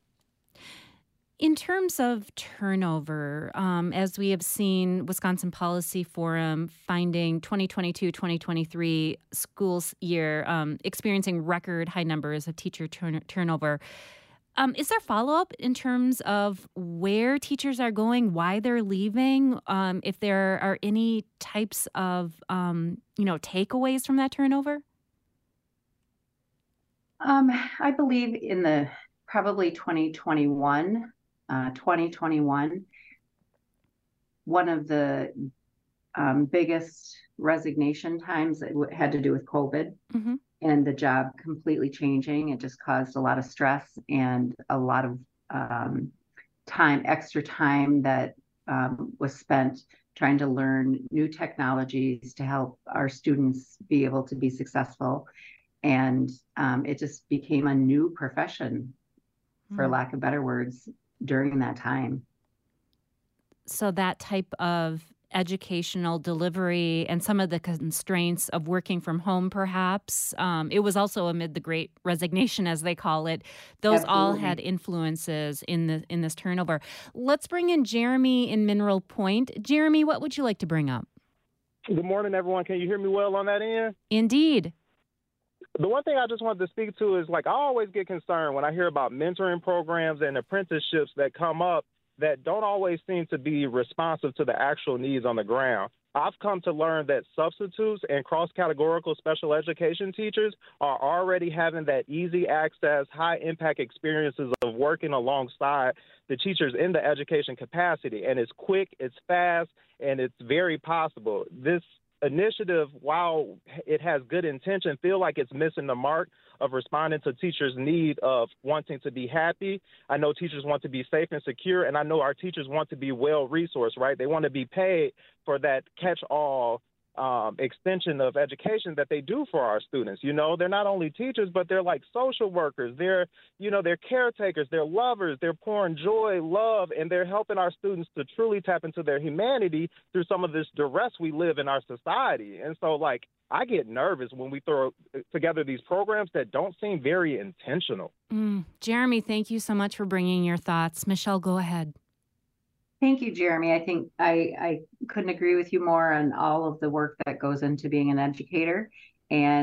In terms of turnover, um, as we have seen Wisconsin Policy Forum finding twenty twenty-two twenty twenty-three schools year um, experiencing record high numbers of teacher turn- turnover, Um, is there follow-up in terms of where teachers are going, why they're leaving, um, if there are any types of, um, you know, takeaways from that turnover? Um, I believe in the probably twenty twenty-one, uh, twenty twenty-one, one of the um, biggest resignation times had to do with COVID. Mm-hmm. And the job completely changing. It just caused a lot of stress and a lot of um, time, extra time that um, was spent trying to learn new technologies to help our students be able to be successful. And um, it just became a new profession, for mm. lack of better words, during that time. So that type of educational delivery and some of the constraints of working from home, perhaps. Um, it was also amid the Great Resignation, as they call it. Those Absolutely. all had influences in the in this turnover. Let's bring in Jeremy in Mineral Point. Jeremy, what would you like to bring up? Good morning, everyone. Can you hear me well on that end? Indeed. The one thing I just wanted to speak to is, like, I always get concerned when I hear about mentoring programs and apprenticeships that come up that don't always seem to be responsive to the actual needs on the ground. I've come to learn that substitutes and cross-categorical special education teachers are already having that easy access, high-impact experiences of working alongside the teachers in the education capacity. And it's quick, it's fast, and it's very possible. This initiative, while it has good intention, feel like it's missing the mark of responding to teachers' need of wanting to be happy. I know teachers want to be safe and secure, and I know our teachers want to be well-resourced, right? They want to be paid for that catch-all um, extension of education that they do for our students. You know, they're not only teachers, but they're like social workers. They're, you know, they're caretakers, they're lovers, they're pouring joy, love, and they're helping our students to truly tap into their humanity through some of this duress we live in our society. And so, like, I get nervous when we throw together these programs that don't seem very intentional. Mm. Jeremy, thank you so much for bringing your thoughts. Michelle, go ahead. Thank you, Jeremy. I think I, I couldn't agree with you more on all of the work that goes into being an educator. And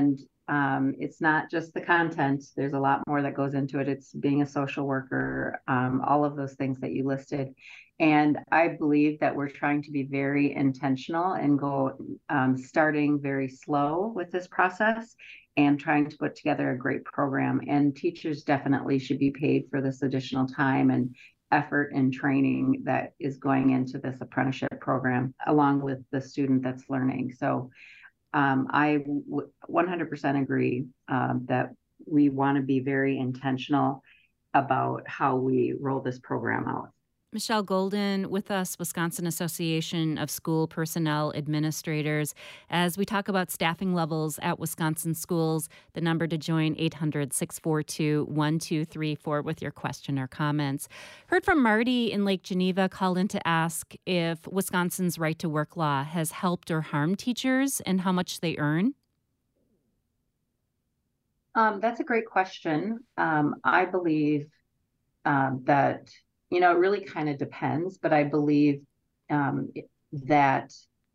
Um, it's not just the content. There's a lot more that goes into it. It's being a social worker, um, all of those things that you listed. And I believe that we're trying to be very intentional and go um, starting very slow with this process and trying to put together a great program. And teachers definitely should be paid for this additional time and effort and training that is going into this apprenticeship program, along with the student that's learning. So um, I w- one hundred percent agree um, that we want to be very intentional about how we roll this program out. Michelle Golden with us, Wisconsin Association of School Personnel Administrators, as we talk about staffing levels at Wisconsin schools. The number to join, eight hundred, six four two, one two three four with your question or comments. Heard from Marty in Lake Geneva, called in to ask if Wisconsin's right to work law has helped or harmed teachers and how much they earn. Um, that's a great question. Um, I believe um, that You know, it really kind of depends, but I believe um, that,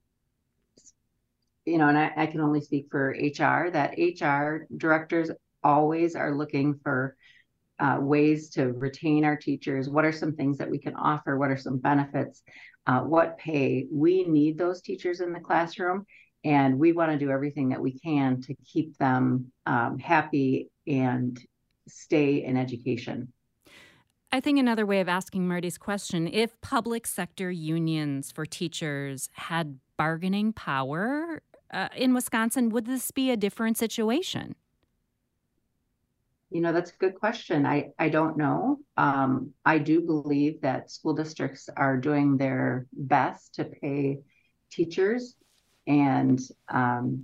you know, and I, I can only speak for H R, that H R directors always are looking for uh, ways to retain our teachers. What are some things that we can offer? What are some benefits? Uh, what pay? We need those teachers in the classroom, and we want to do everything that we can to keep them um, happy and stay in education. I think another way of asking Marty's question, if public sector unions for teachers had bargaining power uh, in Wisconsin, would this be a different situation? You know, that's a good question. I, I don't know. Um, I do believe that school districts are doing their best to pay teachers and, um,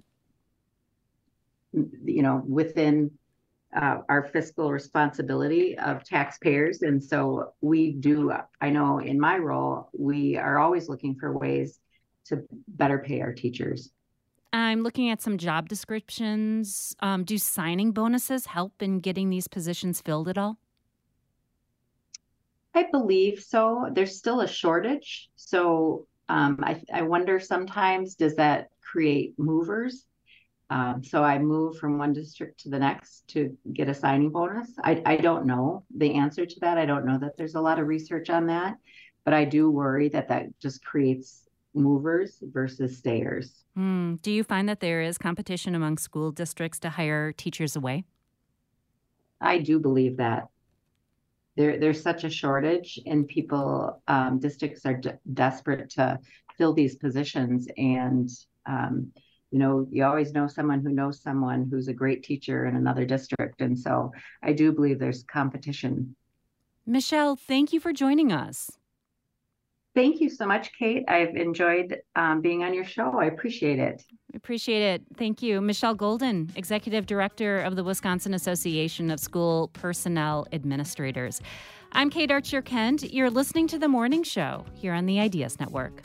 you know, within Uh, our fiscal responsibility of taxpayers. And so we do, I know in my role, we are always looking for ways to better pay our teachers. I'm looking at some job descriptions. Um, do signing bonuses help in getting these positions filled at all? I believe so. There's still a shortage. So um, I, I wonder sometimes, does that create movers? Um, so I move from one district to the next to get a signing bonus. I, I don't know the answer to that. I don't know that there's a lot of research on that, but I do worry that that just creates movers versus stayers. Mm. Do you find that there is competition among school districts to hire teachers away? I do believe that. There, there's such a shortage, and people, um, districts are de- desperate to fill these positions, and um, you know, you always know someone who knows someone who's a great teacher in another district. And so I do believe there's competition. Michelle, thank you for joining us. Thank you so much, Kate. I've enjoyed um, being on your show. I appreciate it. Appreciate it. Thank you. Michelle Golden, Executive Director of the Wisconsin Association of School Personnel Administrators. I'm Kate Archer-Kent. You're listening to The Morning Show here on the Ideas Network.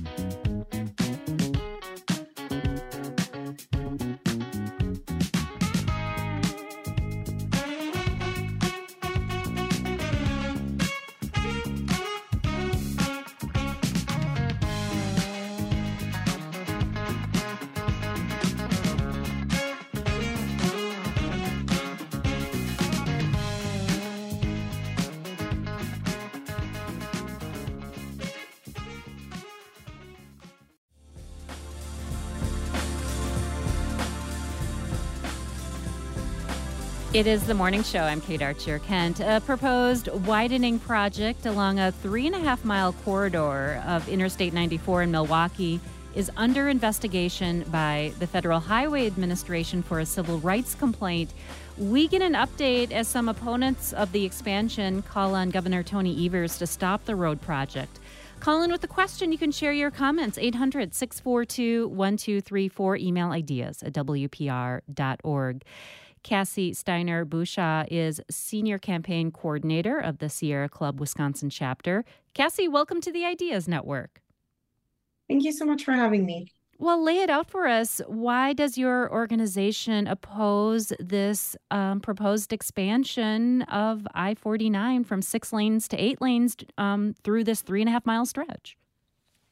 It is The Morning Show. I'm Kate Archer-Kent. A proposed widening project along a three and a half mile corridor of Interstate ninety-four in Milwaukee is under investigation by the Federal Highway Administration for a civil rights complaint. We get an update as some opponents of the expansion call on Governor Tony Evers to stop the road project. Call in with a question. You can share your comments. eight hundred, six four two, one two three four. Email ideas at W P R dot org. Cassie Steiner-Busha is Senior Campaign Coordinator of the Sierra Club Wisconsin chapter. Cassie, welcome to the Ideas Network. Thank you so much for having me. Well, lay it out for us. Why does your organization oppose this um, proposed expansion of I forty-nine from six lanes to eight lanes um, through this three and a half mile stretch?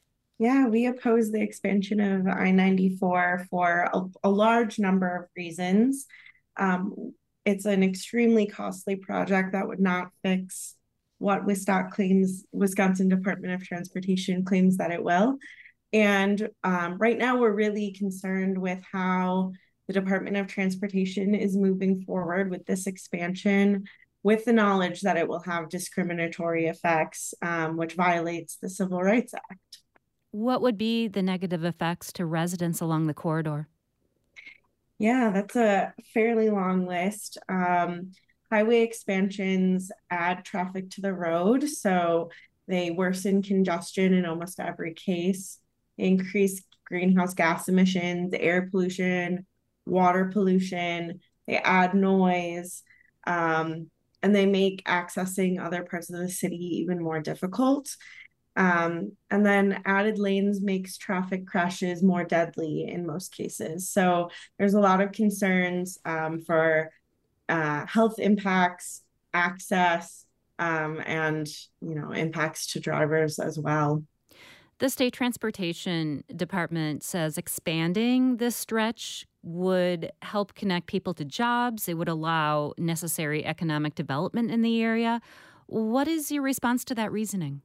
Yeah, we oppose the expansion of I ninety-four for a, a large number of reasons. Um, it's an extremely costly project that would not fix what Wisdot claims, Wisconsin Department of Transportation claims that it will. And um, right now, we're really concerned with how the Department of Transportation is moving forward with this expansion, with the knowledge that it will have discriminatory effects, um, which violates the Civil Rights Act. What would be the negative effects to residents along the corridor? Yeah, that's a fairly long list. Um, highway expansions add traffic to the road, so they worsen congestion in almost every case. They increase greenhouse gas emissions, air pollution, water pollution. They add noise, um, and they make accessing other parts of the city even more difficult. Um, and then added lanes makes traffic crashes more deadly in most cases. So there's a lot of concerns um, for uh, health impacts, access, um, and you know impacts to drivers as well. The state transportation department says expanding this stretch would help connect people to jobs. It would allow necessary economic development in the area. What is your response to that reasoning?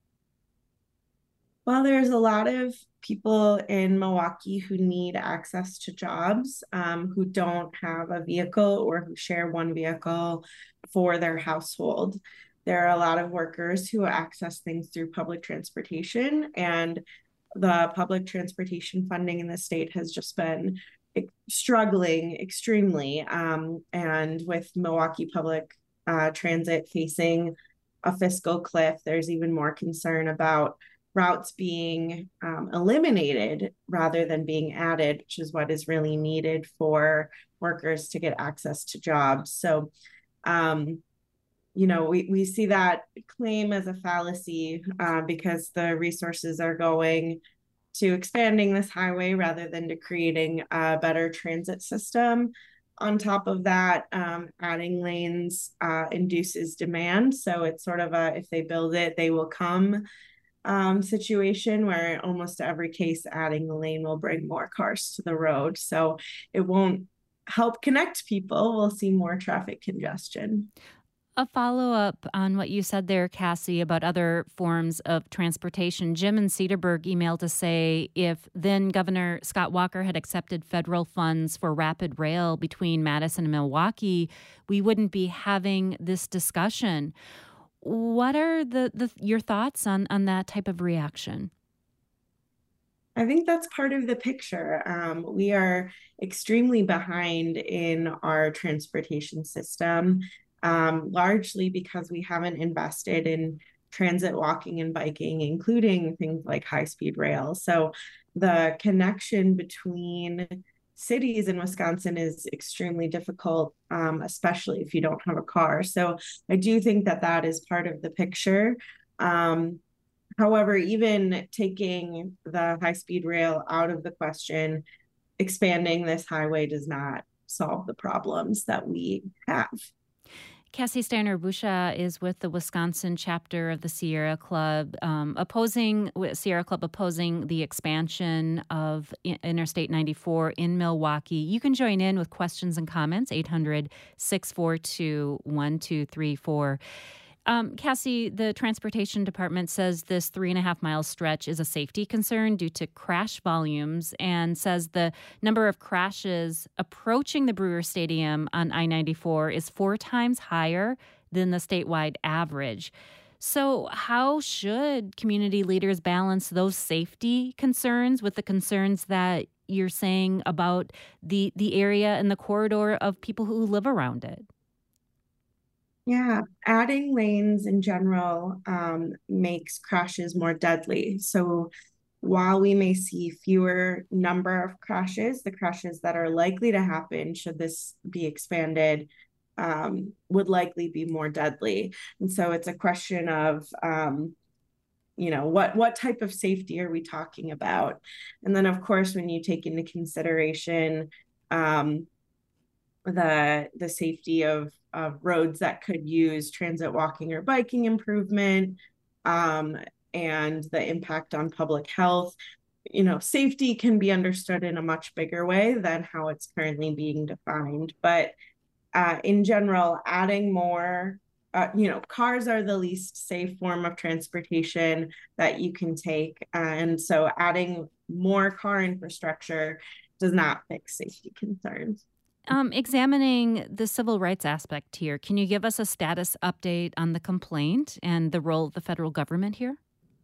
Well, there's a lot of people in Milwaukee who need access to jobs, um, who don't have a vehicle or who share one vehicle for their household. There are a lot of workers who access things through public transportation, and the public transportation funding in the state has just been struggling extremely. Um, and with Milwaukee Public uh, Transit facing a fiscal cliff, there's even more concern about routes being um, eliminated rather than being added, which is what is really needed for workers to get access to jobs. So, um, you know, we, we see that claim as a fallacy uh, because the resources are going to expanding this highway rather than to creating a better transit system. On top of that, um, adding lanes uh, induces demand. So it's sort of a, if they build it, they will come Um, situation where almost every case adding a lane will bring more cars to the road. So it won't help connect people. We'll see more traffic congestion. A follow-up on what you said there, Cassie, about other forms of transportation. Jim in Cedarburg emailed to say if then Governor Scott Walker had accepted federal funds for rapid rail between Madison and Milwaukee, we wouldn't be having this discussion. What are the, the your thoughts on, on that type of reaction? I think that's part of the picture. Um, we are extremely behind in our transportation system, um, largely because we haven't invested in transit, walking, and biking, including things like high-speed rail. So the connection between cities in Wisconsin is extremely difficult, um, especially if you don't have a car. So I do think that that is part of the picture. Um, however, even taking the high-speed rail out of the question, expanding this highway does not solve the problems that we have. Cassie Steiner-Busha is with the Wisconsin chapter of the Sierra Club, um, opposing Sierra Club opposing the expansion of Interstate ninety-four in Milwaukee. You can join in with questions and comments, eight hundred, six four two, one two three four. Um, Cassie, the Transportation Department says this three and a half mile stretch is a safety concern due to crash volumes and says the number of crashes approaching the Brewer Stadium on I ninety-four is four times higher than the statewide average. So how should community leaders balance those safety concerns with the concerns that you're saying about the, the area and the corridor of people who live around it? Yeah, adding lanes in general um, makes crashes more deadly. So while we may see fewer number of crashes, the crashes that are likely to happen should this be expanded um, would likely be more deadly. And so it's a question of, um, you know, what what type of safety are we talking about? And then, of course, when you take into consideration um, the the safety of of roads that could use transit, walking, or biking improvement, um, and the impact on public health. You know, safety can be understood in a much bigger way than how it's currently being defined. But uh, in general, adding more, uh, you know, cars are the least safe form of transportation that you can take. And so adding more car infrastructure does not fix safety concerns. Um, examining the civil rights aspect here, can you give us a status update on the complaint and the role of the federal government here?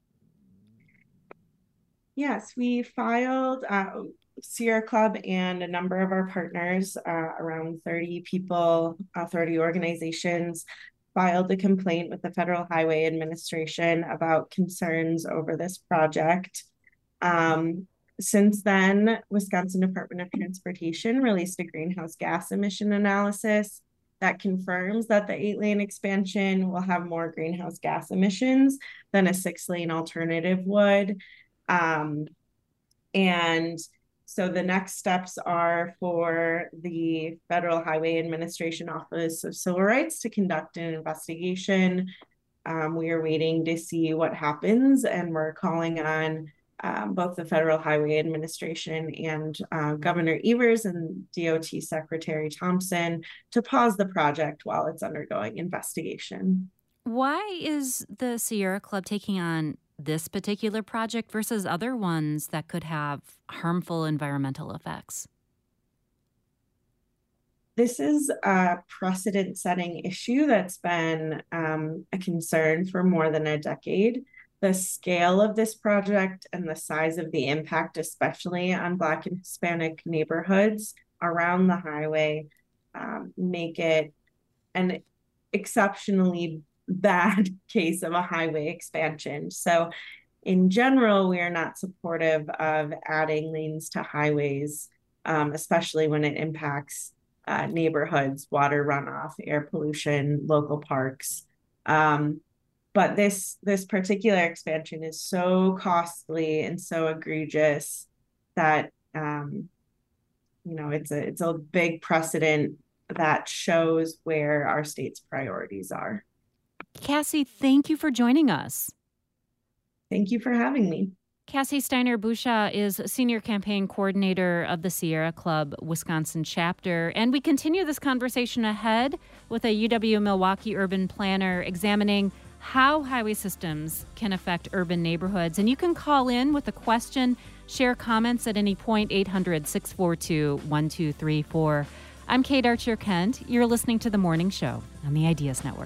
Yes, we filed, uh, Sierra Club and a number of our partners, uh, around thirty people, uh, thirty organizations, filed a complaint with the Federal Highway Administration about concerns over this project. Um, since then, Wisconsin Department of Transportation released a greenhouse gas emission analysis that confirms that the eight-lane expansion will have more greenhouse gas emissions than a six-lane alternative would. Um, and so the next steps are for the Federal Highway Administration Office of Civil Rights to conduct an investigation. Um, we are waiting to see what happens, and we're calling on um, both the Federal Highway Administration and uh, Governor Evers and D O T Secretary Thompson to pause the project while it's undergoing investigation. Why is the Sierra Club taking on this particular project versus other ones that could have harmful environmental effects? This is a precedent-setting issue that's been um, a concern for more than a decade. The scale of this project and the size of the impact, especially on Black and Hispanic neighborhoods around the highway, um, make it an exceptionally bad case of a highway expansion. So in general, we are not supportive of adding lanes to highways, um, especially when it impacts uh, neighborhoods, water runoff, air pollution, local parks. Um, but this this particular expansion is so costly and so egregious that um, you know it's a it's a big precedent that shows where our state's priorities are. Cassie, thank you for joining us. Thank you for having me. Cassie Steiner-Busha is Senior Campaign Coordinator of the Sierra Club Wisconsin chapter. And we continue this conversation ahead with a U W-Milwaukee urban planner examining how highway systems can affect urban neighborhoods. And you can call in with a question, share comments at any point, eight hundred, six four two, one two three four. I'm Kate Archer-Kent. You're listening to The Morning Show on the Ideas Network.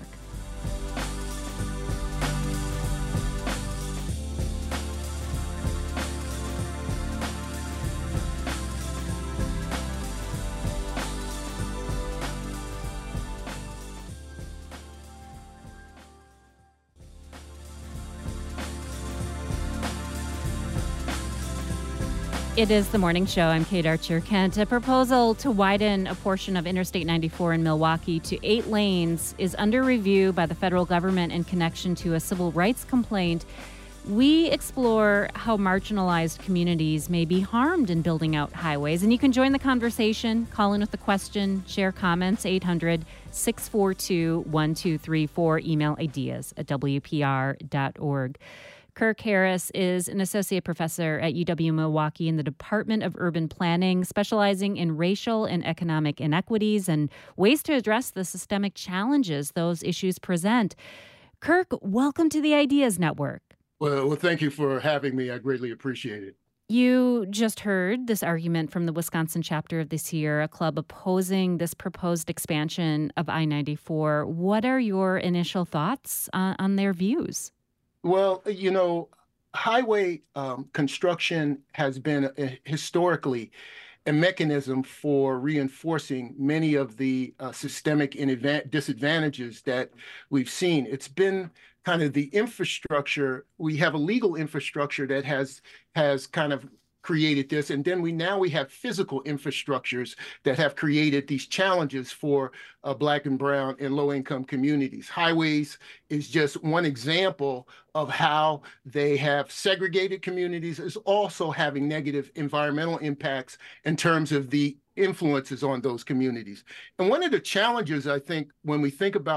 It is The Morning Show. I'm Kate Archer-Kent. A proposal to widen a portion of Interstate ninety-four in Milwaukee to eight lanes is under review by the federal government in connection to a civil rights complaint. We explore how marginalized communities may be harmed in building out highways. And you can join the conversation, call in with a question, share comments, eight hundred, six four two, one two three four, email ideas at w p r dot org. Kirk Harris is an associate professor at U W-Milwaukee in the Department of Urban Planning, specializing in racial and economic inequities and ways to address the systemic challenges those issues present. Kirk, welcome to the Ideas Network. Well, well, thank you for having me. I greatly appreciate it. You just heard this argument from the Wisconsin chapter of the Sierra Club opposing this proposed expansion of I ninety-four. What are your initial thoughts uh, on their views? Well, you know, highway um, construction has been uh, historically a mechanism for reinforcing many of the uh, systemic disadvantages that we've seen. It's been kind of the infrastructure. We have a legal infrastructure that has has kind of created this, and then we now we have physical infrastructures that have created these challenges for uh, Black and brown and low-income communities. Highways is just one example of how they have segregated communities, is also having negative environmental impacts in terms of the influences on those communities. And one of the challenges, I think, when we think about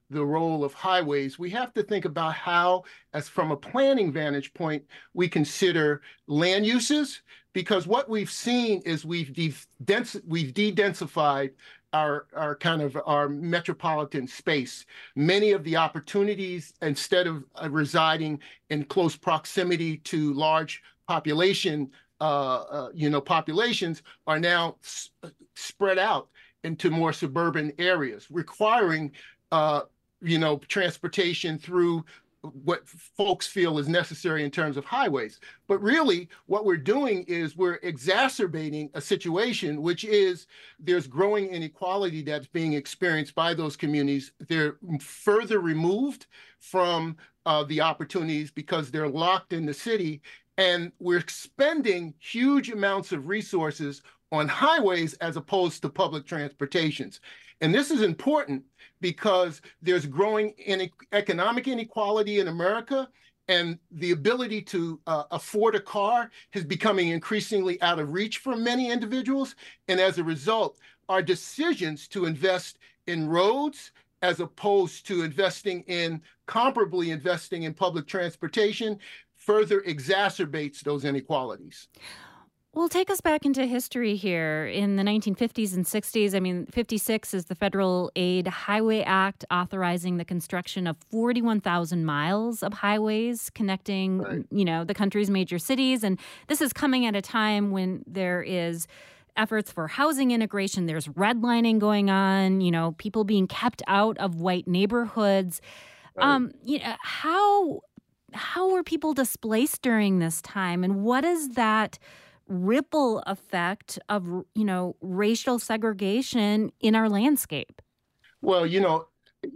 the role of highways, we have to think about how, as from a planning vantage point, we consider land uses, because what we've seen is we've de- we've de-densified our, our kind of our metropolitan space. Many of the opportunities, instead of uh, residing in close proximity to large population, uh, uh, you know, populations, are now s- spread out into more suburban areas, requiring, uh, you know, transportation through what folks feel is necessary in terms of highways. But really, what we're doing is we're exacerbating a situation, which is there's growing inequality that's being experienced by those communities. They're further removed from uh, the opportunities because they're locked in the city, and we're spending huge amounts of resources on highways as opposed to public transportations. And this is important because there's growing in economic inequality in America, and the ability to uh, afford a car is becoming increasingly out of reach for many individuals. And as a result, our decisions to invest in roads as opposed to investing in, comparably investing in public transportation, further exacerbates those inequalities. Well, take us back into history here. In the nineteen fifties and sixties, I mean, fifty-six is the Federal Aid Highway Act authorizing the construction of forty-one thousand miles of highways connecting, right. you know, the country's major cities. And this is coming at a time when there is efforts for housing integration. There's redlining going on, you know, people being kept out of white neighborhoods. Right. Um, you know, how, how were people displaced during this time? And what is that ripple effect of, you know, racial segregation in our landscape? Well, you know,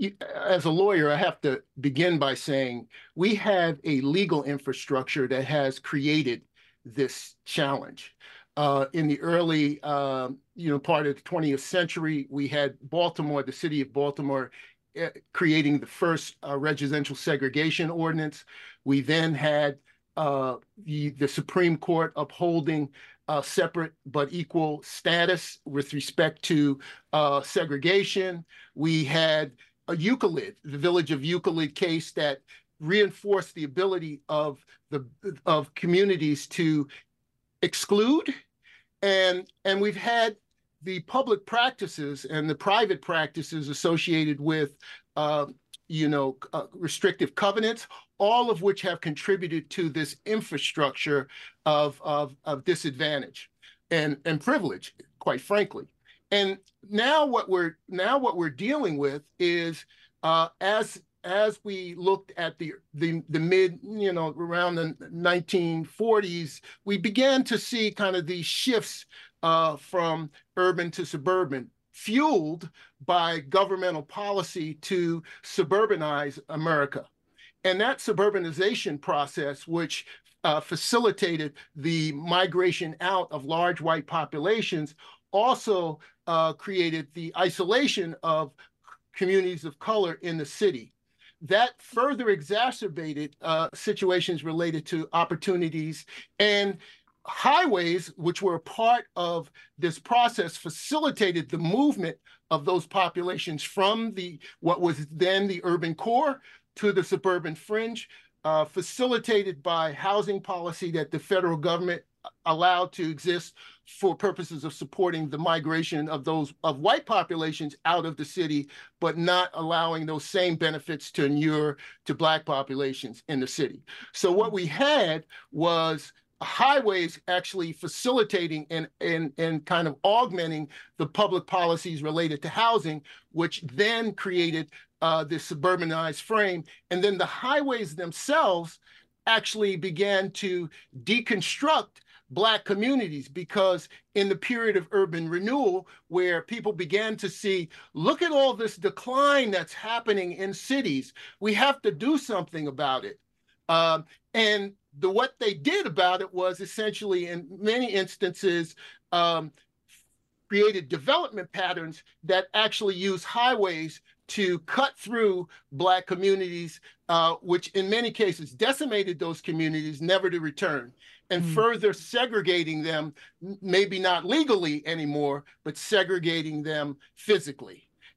as a lawyer, I have to begin by saying we have a legal infrastructure that has created this challenge. Uh, in the early, uh, you know, part of the twentieth century, we had Baltimore, the city of Baltimore, uh, creating the first uh, residential segregation ordinance. We then had Uh, the, the Supreme Court upholding uh, separate but equal status with respect to uh, segregation. We had a Euclid, the Village of Euclid case that reinforced the ability of the of communities to exclude, and and we've had the public practices and the private practices associated with uh, you know uh, restrictive covenants, all of which have contributed to this infrastructure of, of, of disadvantage and, and privilege, quite frankly. And now what we're now what we're dealing with is uh, as as we looked at the, the the mid, you know, around the nineteen forties, we began to see kind of these shifts uh, from urban to suburban, fueled by governmental policy to suburbanize America. And that suburbanization process, which uh, facilitated the migration out of large white populations, also uh, created the isolation of communities of color in the city. That further exacerbated uh, situations related to opportunities, and highways, which were a part of this process, facilitated the movement of those populations from the what was then the urban core to the suburban fringe, uh, facilitated by housing policy that the federal government allowed to exist for purposes of supporting the migration of those of white populations out of the city, but not allowing those same benefits to inure to Black populations in the city. So what we had was highways actually facilitating and, and, and kind of augmenting the public policies related to housing, which then created uh, this suburbanized frame. And then the highways themselves actually began to deconstruct Black communities, because in the period of urban renewal, where people began to see, look at all this decline that's happening in cities, we have to do something about it. Um, and the what they did about it was essentially, in many instances, um, created development patterns that actually use highways to cut through Black communities, uh, which in many cases decimated those communities, never to return, and mm. further segregating them, maybe not legally anymore, but segregating them physically.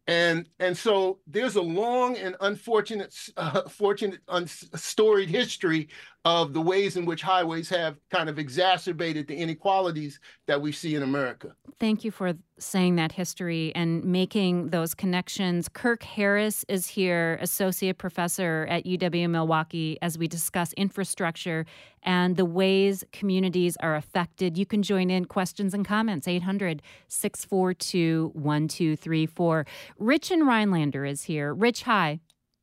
And and so there's a long and unfortunate, uh, fortunate, unstoried history of the ways in which highways have kind of exacerbated the inequalities that we see in America. Thank you for saying that history and making those connections. Kirk Harris is here, associate professor at U W-Milwaukee, as we discuss infrastructure and the ways communities are affected. You can join in questions and comments, eight hundred, six four two, one two three four. Rich in Rhinelander is here. Rich, hi.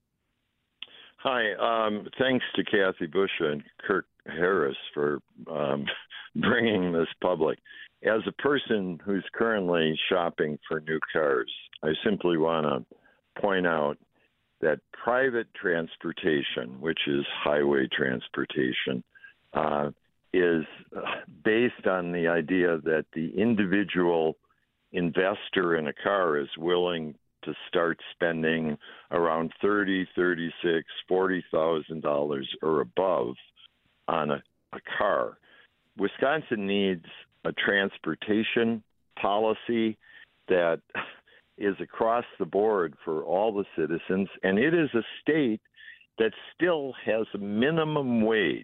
Hi. Um, thanks to Kathy Bush and Kirk Harris for um, bringing this public. As a person who's currently shopping for new cars, I simply want to point out that private transportation, which is highway transportation, uh, is based on the idea that the individual investor in a car is willing to start spending around thirty, thirty-six, forty thousand dollars or above on a, a car. Wisconsin needs a transportation policy that is across the board for all the citizens, and it is a state that still has a minimum wage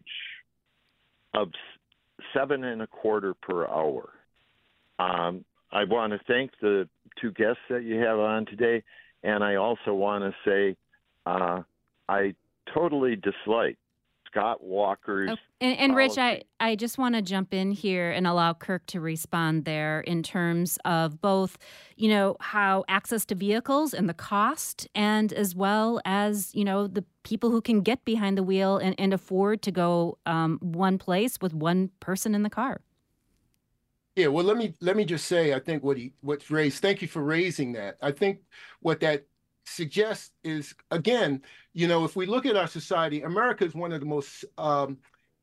of seven and a quarter per hour. Um, I want to thank the two guests that you have on today, and I also want to say uh, I totally dislike Scott Walker's. Oh, and, and Rich, I, I just want to jump in here and allow Kirk to respond there in terms of both, you know, how access to vehicles and the cost, and as well as, you know, the people who can get behind the wheel and, and afford to go um, one place with one person in the car. Yeah, well, let me let me just say, I think what he what's raised. Thank you for raising that. I think what that suggests is, again, you know, if we look at our society, America is one of the most um,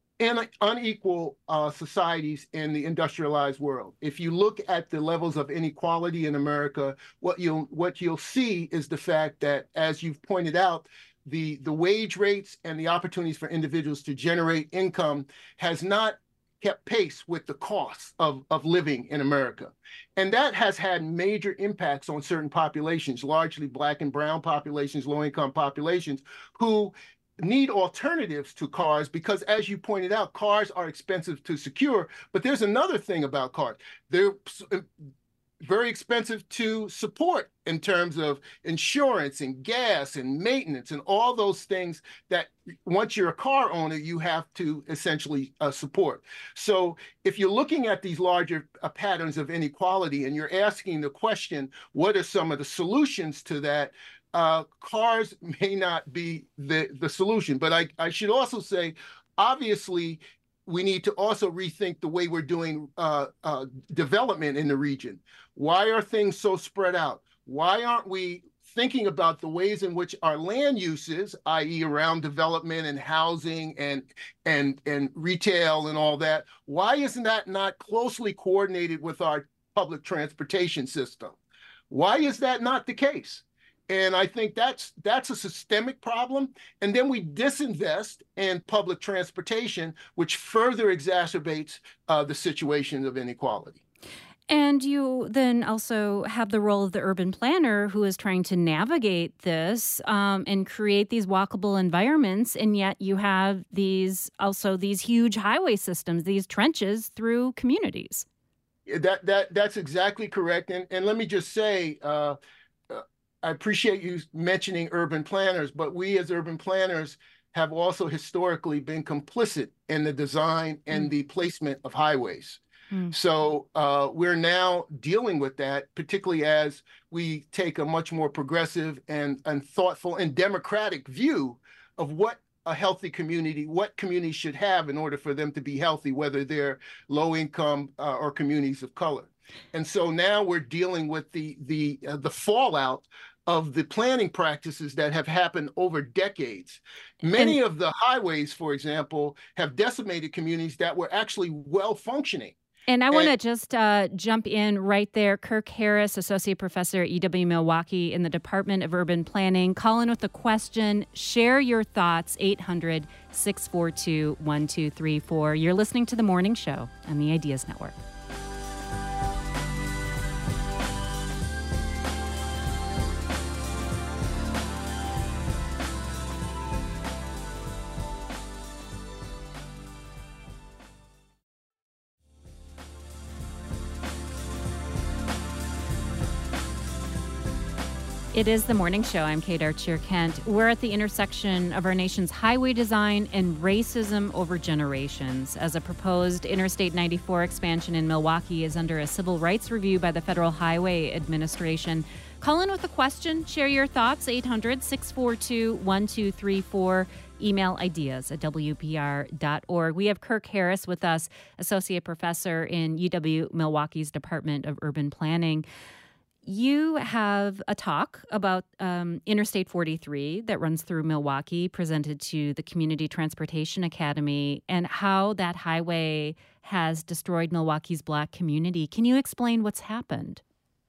unequal uh, societies in the industrialized world. If you look at the levels of inequality in America, what you'll what you'll see is the fact that, as you've pointed out, the the wage rates and the opportunities for individuals to generate income has not kept pace with the costs of, of living in America. And that has had major impacts on certain populations, largely Black and brown populations, low-income populations, who need alternatives to cars because, as you pointed out, cars are expensive to secure. But there's another thing about cars. They're very expensive to support in terms of insurance and gas and maintenance and all those things that once you're a car owner, you have to essentially uh, support. So if you're looking at these larger uh, patterns of inequality and you're asking the question, what are some of the solutions to that? Uh, cars may not be the, the solution. But I, I should also say, obviously, we need to also rethink the way we're doing uh, uh, development in the region. Why are things so spread out? Why aren't we thinking about the ways in which our land uses, that is around development and housing and, and, and retail and all that, why isn't that not closely coordinated with our public transportation system? Why is that not the case? And I think that's that's a systemic problem. And then we disinvest in public transportation, which further exacerbates uh, the situation of inequality. And you then also have the role of the urban planner who is trying to navigate this um, and create these walkable environments. And yet you have these also these huge highway systems, these trenches through communities. That that that's exactly correct. And, and let me just say, uh, I appreciate you mentioning urban planners, but we as urban planners have also historically been complicit in the design and mm. the placement of highways. Mm. So uh, we're now dealing with that, particularly as we take a much more progressive and, and thoughtful and democratic view of what a healthy community, what communities should have in order for them to be healthy, whether they're low income uh, or communities of color. And so now we're dealing with the, the, uh, the fallout of the planning practices that have happened over decades. Many and, of the highways, for example, have decimated communities that were actually well functioning. And I want to just uh, jump in right there. Kirk Harris, Associate Professor at U W-Milwaukee in the Department of Urban Planning. Call in with a question. Share your thoughts, eight hundred, six four two, one two three four. You're listening to The Morning Show on the Ideas Network. It is the morning show. I'm Kate Archer Kent. We're at the intersection of our nation's highway design and racism over generations, as a proposed Interstate ninety-four expansion in Milwaukee is under a civil rights review by the Federal Highway Administration. Call in with a question. Share your thoughts. eight hundred, six four two, one two three four. Email ideas at W P R dot org. We have Kirk Harris with us, Associate Professor in U W Milwaukee's Department of Urban Planning. You have a talk about um, Interstate forty-three that runs through Milwaukee, presented to the Community Transportation Academy, and how that highway has destroyed Milwaukee's Black community. Can you explain what's happened?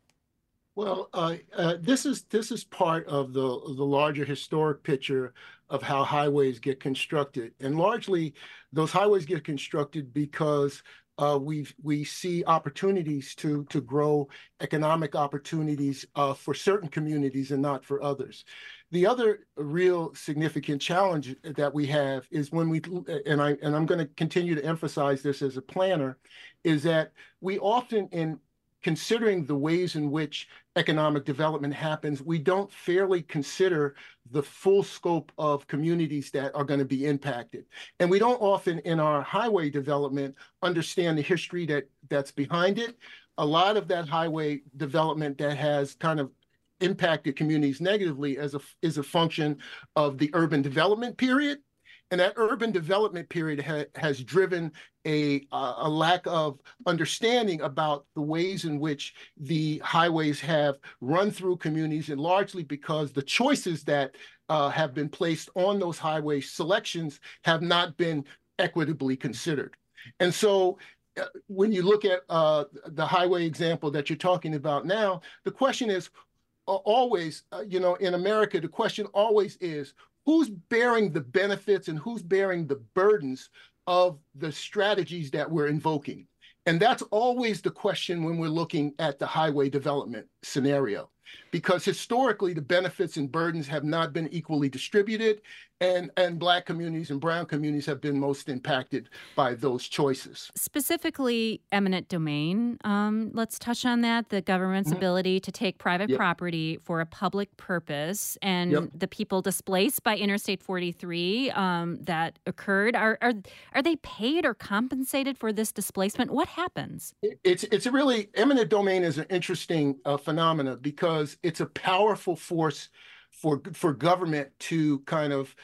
Well, uh, uh, this is this is part of the the larger historic picture of how highways get constructed, and largely those highways get constructed because uh, we we see opportunities to to grow economic opportunities uh, for certain communities and not for others. The other real significant challenge that we have is when we, and I and I'm going to continue to emphasize this as a planner, is that we often, in considering the ways in which economic development happens, we don't fairly consider the full scope of communities that are going to be impacted. And we don't often in our highway development understand the history that that's behind it. A lot of that highway development that has kind of impacted communities negatively as a, is a function of the urban development period. And that urban development period ha has driven a, uh, a lack of understanding about the ways in which the highways have run through communities, and largely because the choices that uh, have been placed on those highway selections have not been equitably considered. And so uh, when you look at uh, the highway example that you're talking about now, the question is uh, always, uh, you know, in America, the question always is, who's bearing the benefits and who's bearing the burdens of the strategies that we're invoking? And that's always the question when we're looking at the highway development scenario, because historically the benefits and burdens have not been equally distributed, and, and Black communities and brown communities have been most impacted by those choices. Specifically, eminent domain. Um, let's touch on that, the government's mm-hmm. ability to take private yep. property for a public purpose, and yep. the people displaced by Interstate forty-three um, that occurred. Are, are, are they paid or compensated for this displacement? What happens? It's, it's a really, eminent domain is an interesting uh, phenomena, because it's a powerful force for for government to kind of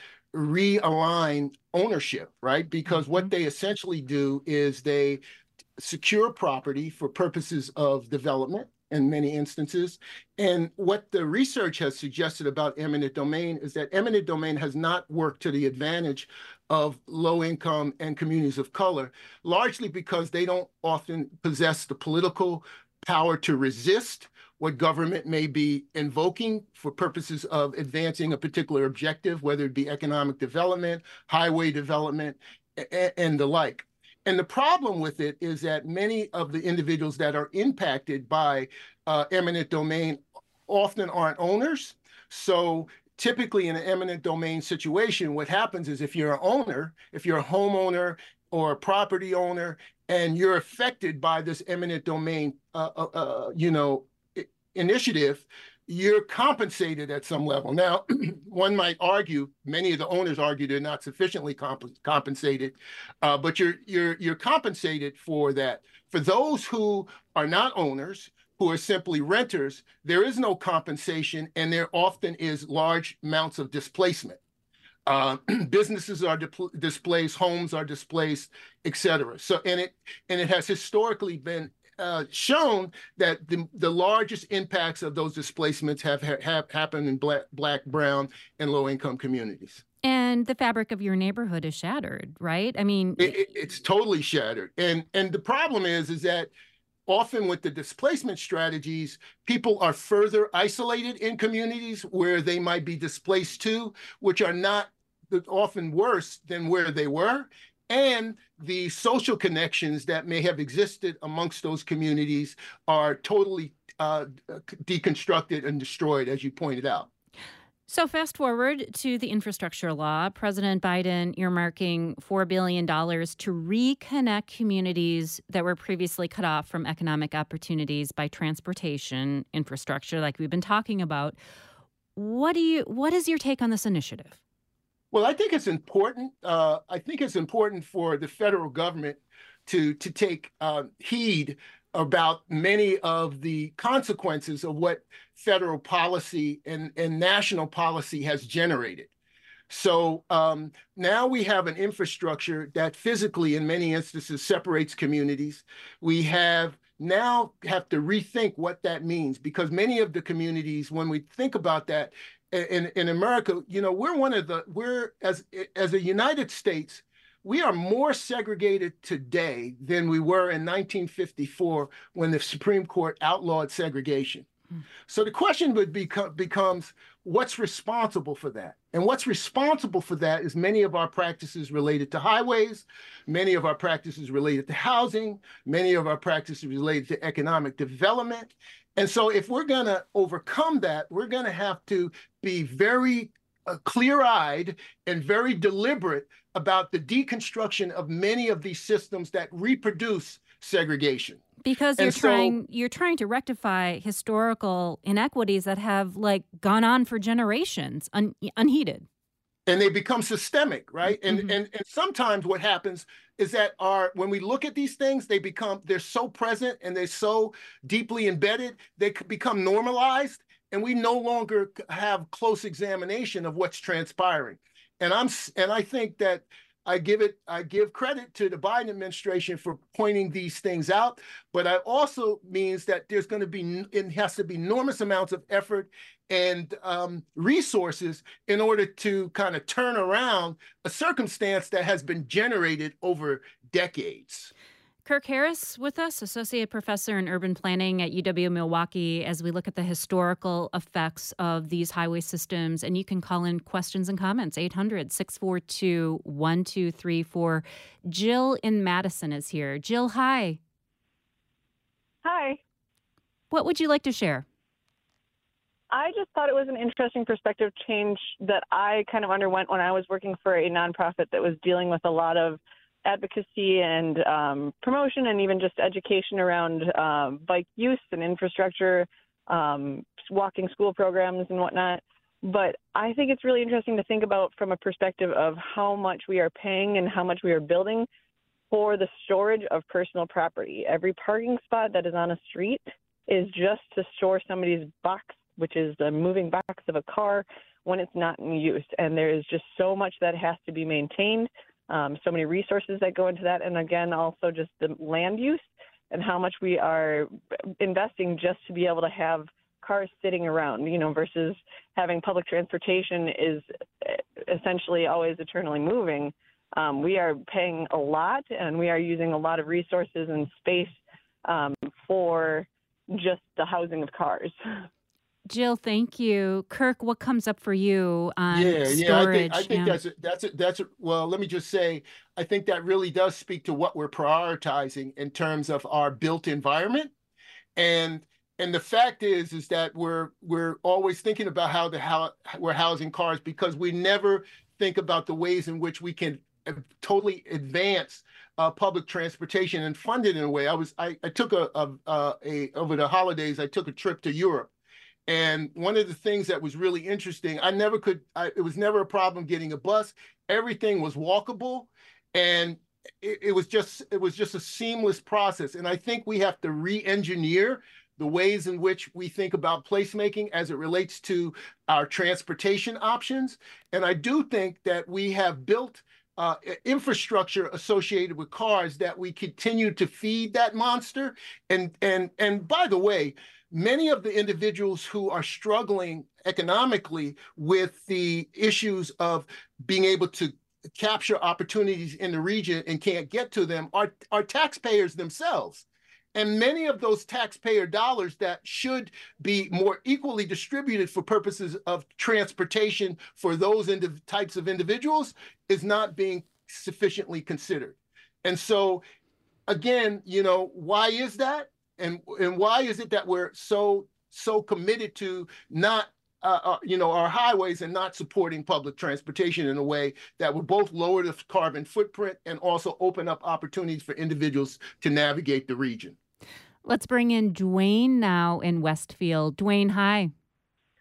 realign ownership, right? Because mm-hmm. what they essentially do is they secure property for purposes of development in many instances. And what the research has suggested about eminent domain is that eminent domain has not worked to the advantage of low income and communities of color, largely because they don't often possess the political power to resist what government may be invoking for purposes of advancing a particular objective, whether it be economic development, highway development, and the like. And the problem with it is that many of the individuals that are impacted by uh, eminent domain often aren't owners. So typically in an eminent domain situation, what happens is if you're an owner, if you're a homeowner or a property owner, and you're affected by this eminent domain, uh, uh, uh, you know, initiative, you're compensated at some level. Now, one might argue, many of the owners argue they're not sufficiently comp compensated, uh, but you're you're you're compensated for that. For those who are not owners, who are simply renters, there is no compensation, and there often is large amounts of displacement. Uh, businesses are displaced, homes are displaced, et cetera. So, and it and it has historically been Uh, shown that the, the largest impacts of those displacements have, have happened in black, black, brown, and low-income communities. And the fabric of your neighborhood is shattered, right? I mean, it, it, it's totally shattered. And and the problem is, is that often with the displacement strategies, people are further isolated in communities where they might be displaced to, which are not often worse than where they were. And the social connections that may have existed amongst those communities are totally uh, deconstructed and destroyed, as you pointed out. So fast forward to the infrastructure law, President Biden earmarking four billion dollars to reconnect communities that were previously cut off from economic opportunities by transportation infrastructure, like we've been talking about. What do you? What is your take on this initiative? Well, I think it's important. Uh, I think it's important for the federal government to to take uh, heed about many of the consequences of what federal policy and, and national policy has generated. So um, now we have an infrastructure that physically, in many instances, separates communities. We have now have to rethink what that means, because many of the communities, when we think about that in, in America, you know, we're one of the, we're, as, as a United States, we are more segregated today than we were in nineteen fifty-four when the Supreme Court outlawed segregation. Mm. So the question would become, becomes, what's responsible for that? And what's responsible for that is many of our practices related to highways, many of our practices related to housing, many of our practices related to economic development. And so if we're going to overcome that, we're going to have to be very uh, clear-eyed and very deliberate about the deconstruction of many of these systems that reproduce segregation. Because you're and so, trying you're trying to rectify historical inequities that have like gone on for generations un, unheeded. And they become systemic, right? And, Mm-hmm. and and sometimes what happens is that our when we look at these things, they become they're so present and they're so deeply embedded, they could become normalized, and we no longer have close examination of what's transpiring. And I'm and I think that I give it I give credit to the Biden administration for pointing these things out, but it also means that there's going to be it has to be enormous amounts of effort and um, resources in order to kind of turn around a circumstance that has been generated over decades. Kirk Harris with us, Associate Professor in Urban Planning at U W-Milwaukee, as we look at the historical effects of these highway systems. And you can call in questions and comments, eight hundred, six four two, one two three four. Jill in Madison is here. Jill, hi. Hi. What would you like to share? I just thought it was an interesting perspective change that I kind of underwent when I was working for a nonprofit that was dealing with a lot of advocacy and um, promotion and even just education around um, bike use and infrastructure, um, walking school programs and whatnot. But I think it's really interesting to think about from a perspective of how much we are paying and how much we are building for the storage of personal property. Every parking spot that is on a street is just to store somebody's box, which is the moving box of a car when it's not in use. And there is just so much that has to be maintained. Um, so many resources that go into that. And again, also just the land use and how much we are investing just to be able to have cars sitting around, you know, versus having public transportation is essentially always eternally moving. Um, we are paying a lot and we are using a lot of resources and space um, for just the housing of cars. Jill, thank you. Kirk, what comes up for you on yeah, storage? Yeah, I think, I think yeah. that's a, that's a, that's a, well, let me just say, I think that really does speak to what we're prioritizing in terms of our built environment. And and the fact is, is that we're we're always thinking about how the how we're housing cars because we never think about the ways in which we can totally advance uh, public transportation and fund it in a way. I was I, I took a, a, a, a over the holidays, I took a trip to Europe. And one of the things that was really interesting, I never could, I, it was never a problem getting a bus. Everything was walkable and it, it was just, it was just a seamless process. And I think we have to re-engineer the ways in which we think about placemaking as it relates to our transportation options. And I do think that we have built uh, infrastructure associated with cars that we continue to feed that monster. And, and, and by the way, many of the individuals who are struggling economically with the issues of being able to capture opportunities in the region and can't get to them are, are taxpayers themselves. And many of those taxpayer dollars that should be more equally distributed for purposes of transportation for those indiv- types of individuals is not being sufficiently considered. And so, again, you know, why is that? And and why is it that we're so so committed to not, uh, uh, you know, our highways and not supporting public transportation in a way that would both lower the carbon footprint and also open up opportunities for individuals to navigate the region? Let's bring in Dwayne now in Westfield. Dwayne, hi.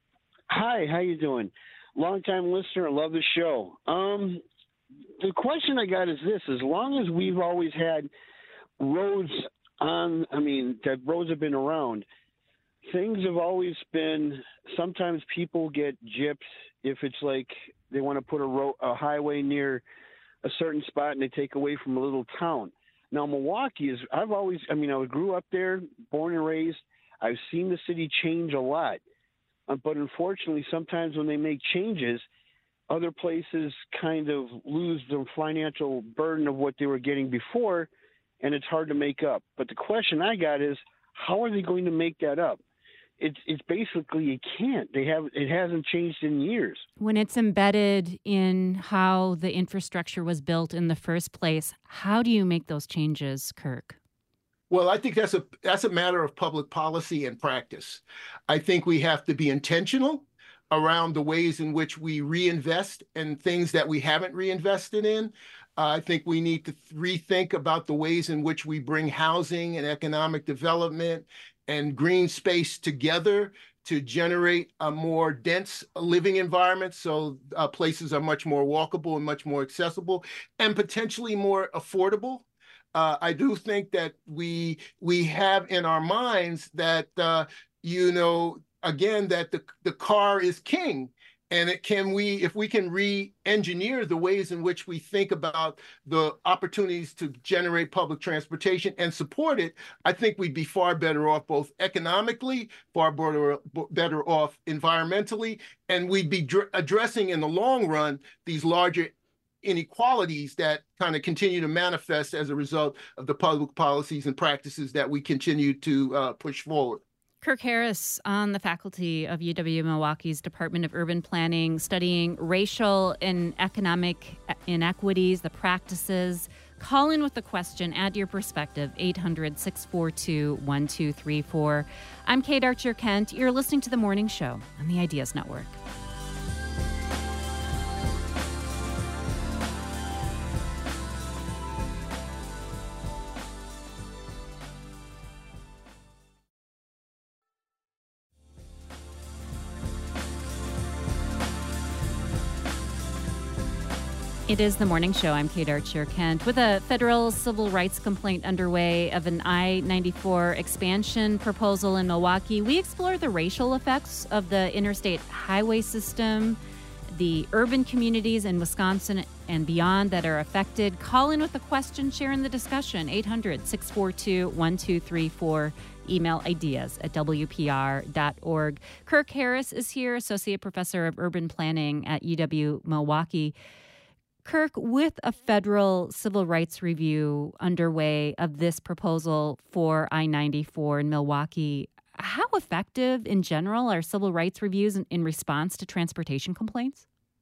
Hi, how you doing? Long-time listener, love the show. Um, the question I got is this: as long as we've always had roads on, I mean, that roads have been around, things have always been, sometimes people get gypped if it's like they want to put a, road, a highway near a certain spot and they take away from a little town. Now, Milwaukee is, I've always, I mean, I grew up there, born and raised. I've seen the city change a lot. Uh, but unfortunately, sometimes when they make changes, other places kind of lose the financial burden of what they were getting before, and it's hard to make up. But the question I got is, how are they going to make that up? It's it's basically you can't. They have it hasn't changed in years. When it's embedded in how the infrastructure was built in the first place, how do you make those changes, Kirk? Well, I think that's a that's a matter of public policy and practice. I think we have to be intentional around the ways in which we reinvest in things that we haven't reinvested in. Uh, I think we need to rethink about the ways in which we bring housing and economic development and green space together to generate a more dense living environment, so uh, places are much more walkable and much more accessible and potentially more affordable. Uh, I do think that we we have in our minds that, uh, you know, again, that the, the car is king. And it can we, if we can re-engineer the ways in which we think about the opportunities to generate public transportation and support it, I think we'd be far better off both economically, far better, better off environmentally, and we'd be dr- addressing in the long run these larger inequalities that kind of continue to manifest as a result of the public policies and practices that we continue to uh, push forward. Kirk Harris on the faculty of U W-Milwaukee's Department of Urban Planning, studying racial and economic inequities, the practices. Call in with the question, add your perspective, eight hundred, six four two, one two three four. I'm Kate Archer-Kent. You're listening to The Morning Show on the Ideas Network. It is The Morning Show. I'm Kate Archer-Kent. With a federal civil rights complaint underway of an I ninety-four expansion proposal in Milwaukee, we explore the racial effects of the interstate highway system, the urban communities in Wisconsin and beyond that are affected. Call in with a question, share in the discussion, eight hundred, six four two, one two three four. Email ideas at w p r dot org. Kirk Harris is here, Associate Professor of Urban Planning at U W-Milwaukee. Kirk, with a federal civil rights review underway of this proposal for I ninety-four in Milwaukee, how effective in general are civil rights reviews in, in response to transportation complaints?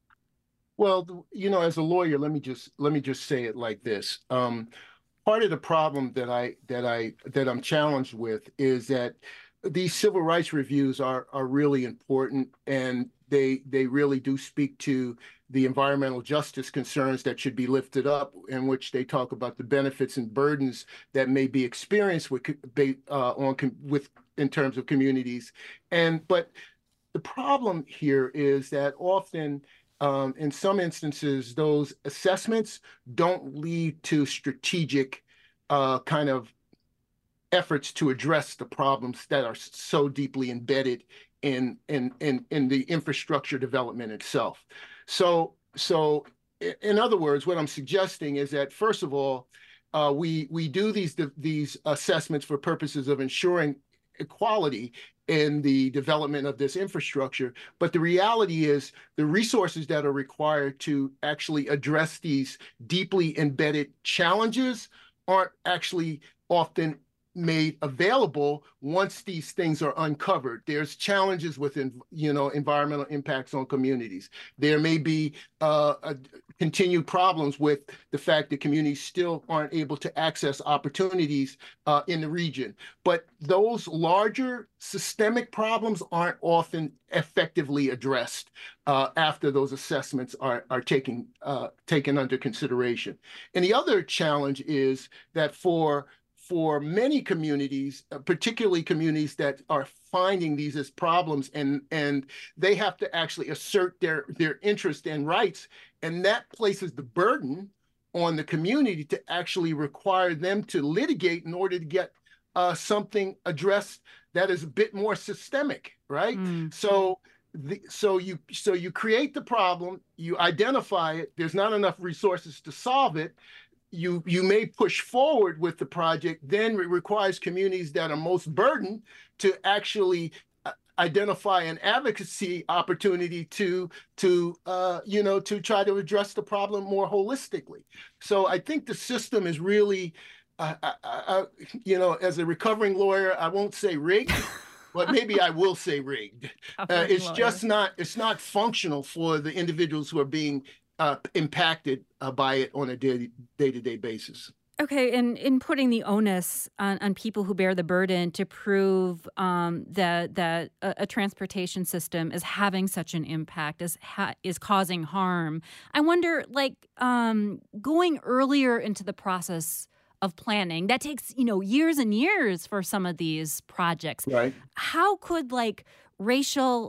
Well, you know, as a lawyer, let me just let me just say it like this. Um, part of the problem that I that I that I'm challenged with is that these civil rights reviews are are really important, and they they really do speak to the environmental justice concerns that should be lifted up, in which they talk about the benefits and burdens that may be experienced with uh, on with in terms of communities. And but the problem here is that often, um, in some instances, those assessments don't lead to strategic uh, kind of efforts to address the problems that are so deeply embedded in in in, in the infrastructure development itself. So, so in other words, what I'm suggesting is that, first of all, uh, we we do these these assessments for purposes of ensuring equality in the development of this infrastructure. But the reality is the resources that are required to actually address these deeply embedded challenges aren't actually often made available once these things are uncovered. There's challenges with, you know, environmental impacts on communities. There may be uh, a, continued problems with the fact that communities still aren't able to access opportunities uh, in the region. But those larger systemic problems aren't often effectively addressed uh, after those assessments are, are taken, uh, taken under consideration. And the other challenge is that for for many communities, uh, particularly communities that are finding these as problems, and and they have to actually assert their their interest and rights, and that places the burden on the community to actually require them to litigate in order to get uh, something addressed that is a bit more systemic, right? Mm. So. The, so you so you create the problem, you identify it, there's not enough resources to solve it, you you may push forward with the project, then it requires communities that are most burdened to actually identify an advocacy opportunity to to uh, you know to try to address the problem more holistically. So I think the system is really uh, I, I, you know, as a recovering lawyer, I won't say rigged. But maybe I will say rigged. Uh, it's just not, it's not functional for the individuals who are being uh, impacted uh, by it on a day, day-to-day basis. Okay, and in putting the onus on, on people who bear the burden to prove um, that that a, a transportation system is having such an impact, is ha- is causing harm, I wonder, like, um, going earlier into the process of planning, that takes, you know, years and years for some of these projects. Right. How could, like, racial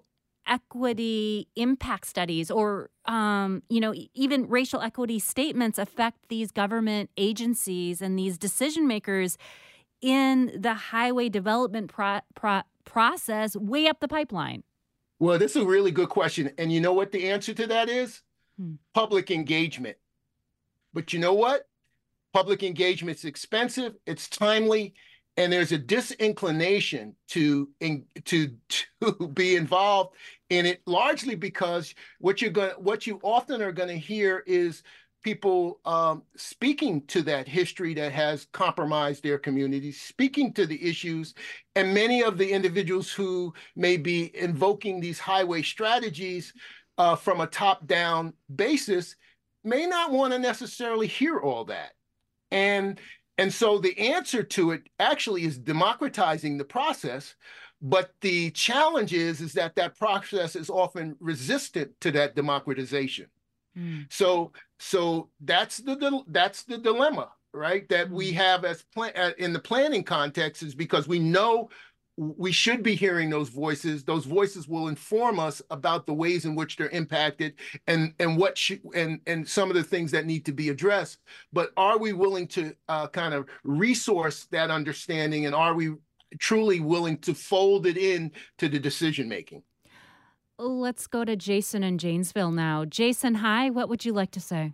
equity impact studies or, um, you know, even racial equity statements affect these government agencies and these decision makers in the highway development pro- pro- process way up the pipeline? Well, this is a really good question. And you know what the answer to that is? Hmm. Public engagement. But you know what? Public engagement is expensive, it's timely, and there's a disinclination to, in, to, to be involved in it, largely because what you're going, what you often are going to hear is people um, speaking to that history that has compromised their communities, speaking to the issues, and many of the individuals who may be invoking these highway strategies uh, from a top-down basis may not want to necessarily hear all that. And and so the answer to it actually is democratizing the process, but the challenge is, is that that process is often resistant to that democratization. Mm. So so that's the that's the dilemma, right? That mm. we have as plan, in the planning context, is because we know we should be hearing those voices. Those voices will inform us about the ways in which they're impacted and and what should, and and some of the things that need to be addressed. But are we willing to uh, kind of resource that understanding, and are we truly willing to fold it in to the decision making? Let's go to Jason in Janesville now. Jason, hi. What would you like to say?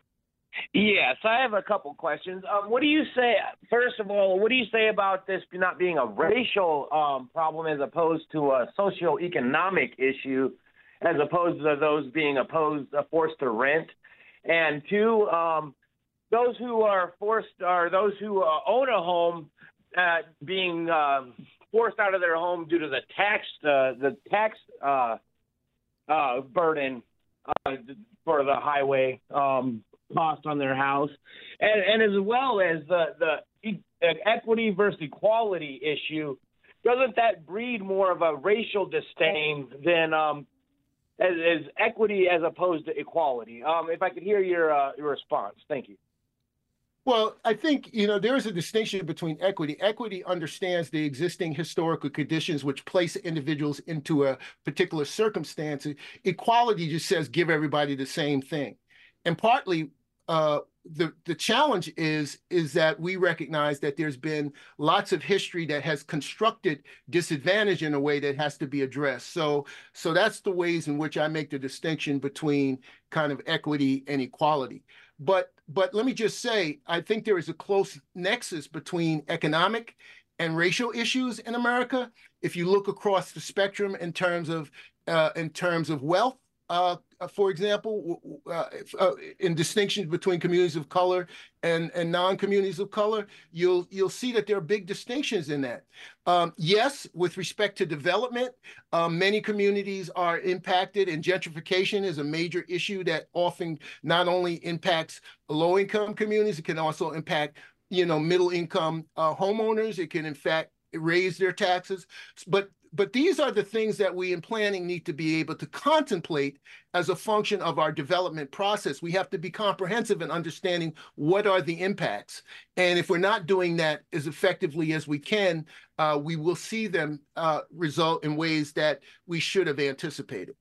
Yes, I have a couple questions. Um, what do you say, first of all, what do you say about this not being a racial um, problem as opposed to a socioeconomic issue, as opposed to those being opposed, uh, forced to rent? And two, um, those who are forced, or those who uh, own a home uh, being uh, forced out of their home due to the tax, uh, the tax uh, uh, burden uh, for the highway um cost on their house, and, and as well as the, the equity versus equality issue. Doesn't that breed more of a racial disdain than um, as, as equity as opposed to equality? Um, if I could hear your, uh, your response. Thank you. Well, I think, you know, there is a distinction between equity. Equity understands the existing historical conditions which place individuals into a particular circumstance. Equality just says give everybody the same thing. And partly uh, the the challenge is is that we recognize that there's been lots of history that has constructed disadvantage in a way that has to be addressed. So so that's the ways in which I make the distinction between kind of equity and equality. But but let me just say, I think there is a close nexus between economic and racial issues in America. If you look across the spectrum in terms of uh, in terms of wealth, uh, for example, uh, uh, in distinctions between communities of color and, and non-communities of color, you'll you'll see that there are big distinctions in that. Um, yes, with respect to development, um, many communities are impacted, and gentrification is a major issue that often not only impacts low-income communities, it can also impact, you know, middle-income uh, homeowners. It can, in fact, raise their taxes. But but these are the things that we in planning need to be able to contemplate as a function of our development process. We have to be comprehensive in understanding what are the impacts. And if we're not doing that as effectively as we can, uh, we will see them uh, result in ways that we should have anticipated.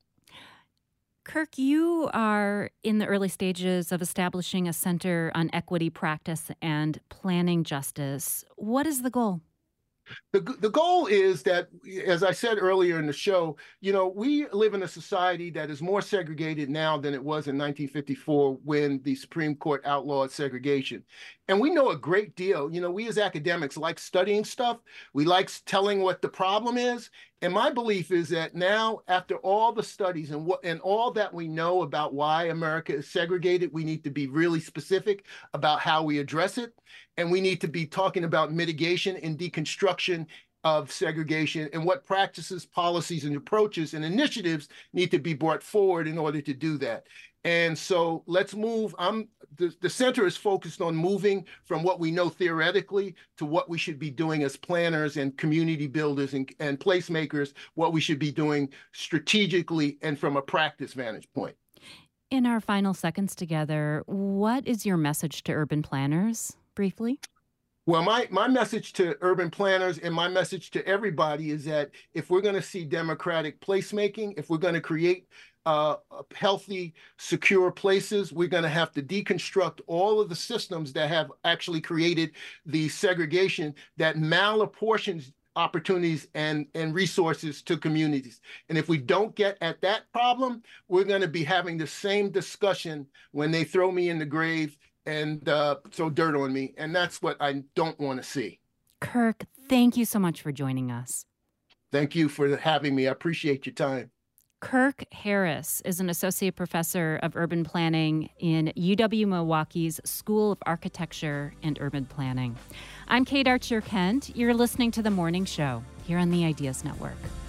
Kirk, you are in the early stages of establishing a center on equity practice and planning justice. What is the goal? The, the goal is that, as I said earlier in the show, you know, we live in a society that is more segregated now than it was in nineteen fifty-four when the Supreme Court outlawed segregation. And we know a great deal. You know, we as academics like studying stuff. We like telling what the problem is. And my belief is that now, after all the studies and what and all that we know about why America is segregated, we need to be really specific about how we address it. And we need to be talking about mitigation and deconstruction of segregation and what practices, policies, and approaches and initiatives need to be brought forward in order to do that. And so let's move. I'm the, the center is focused on moving from what we know theoretically to what we should be doing as planners and community builders and, and placemakers, what we should be doing strategically and from a practice vantage point. In our final seconds together, what is your message to urban planners, briefly? Well, my, my message to urban planners and my message to everybody is that if we're going to see democratic placemaking, if we're going to create uh, healthy, secure places, we're going to have to deconstruct all of the systems that have actually created the segregation that malapportions opportunities and, and resources to communities. And if we don't get at that problem, we're going to be having the same discussion when they throw me in the grave and uh, throw dirt on me. And that's what I don't want to see. Kirk, thank you so much for joining us. Thank you for having me. I appreciate your time. Kirk Harris is an associate professor of urban planning in U W-Milwaukee's School of Architecture and Urban Planning. I'm Kate Archer Kent. You're listening to The Morning Show here on the Ideas Network.